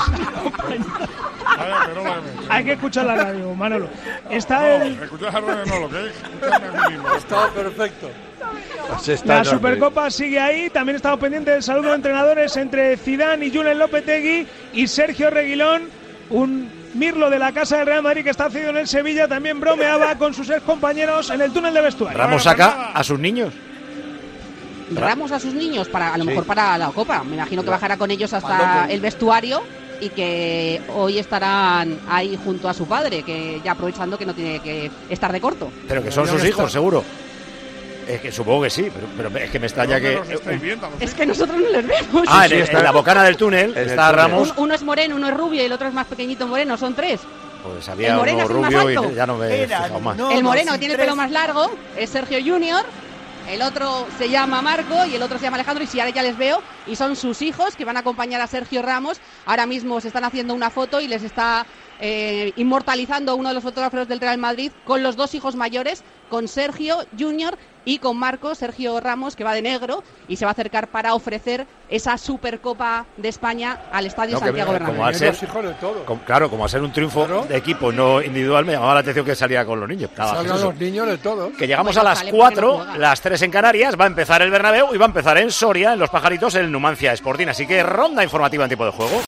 Vaya, pero vaya, pero- Hay que escuchar la radio, Manolo. Está No, el, escuchad a Rubén, no, lo que es, escuchadme a mí mismo. Está perfecto. Pues está la enorme. Supercopa sigue ahí. También estamos pendientes del saludo de entrenadores entre Zidane y Julen Lopetegui y Sergio Reguilón, un mirlo de la casa del Real Madrid que está cedido en el Sevilla. También bromeaba con sus ex compañeros en el túnel de vestuario. Ramos saca a sus niños. Ramos a sus niños, para a lo Sí. mejor para la Copa. Me imagino que bajará con ellos hasta Cuando- el vestuario y que hoy estarán ahí junto a su padre, que ya aprovechando que no tiene que estar de corto. Pero que son Deberían sus hijos, estar. seguro. Es que supongo que sí, pero, pero es que me extraña ¿Dónde que. los estáis viendo? No sé. Es que nosotros no les vemos. Ah, en, sí, el- está- en la bocana del túnel en el está túnel. Ramos. Un- uno es moreno, uno es rubio y el otro es más pequeñito moreno. Son tres. Pues había el moreno uno es el más rubio alto. y ya no me he fijado más. el moreno que tiene el pelo más largo es Sergio Junior. el otro se llama Marco y el otro se llama Alejandro, y si ahora ya les veo, y son sus hijos que van a acompañar a Sergio Ramos. Ahora mismo se están haciendo una foto y les está eh, inmortalizando uno de los fotógrafos del Real Madrid con los dos hijos mayores, con Sergio Junior y con Marco, Sergio Ramos, que va de negro y se va a acercar para ofrecer esa Supercopa de España al Estadio No, Santiago que, Bernabéu. como al ser, como, claro, como al ser un triunfo claro. de equipo, no individual, me llamaba la atención que salía con los niños. Salgan los niños de todo. Que llegamos bueno, a las cuatro, las tres en Canarias, va a empezar el Bernabéu y va a empezar en Soria, en Los Pajaritos, el Numancia Sporting. Así que ronda informativa en tiempo de juego.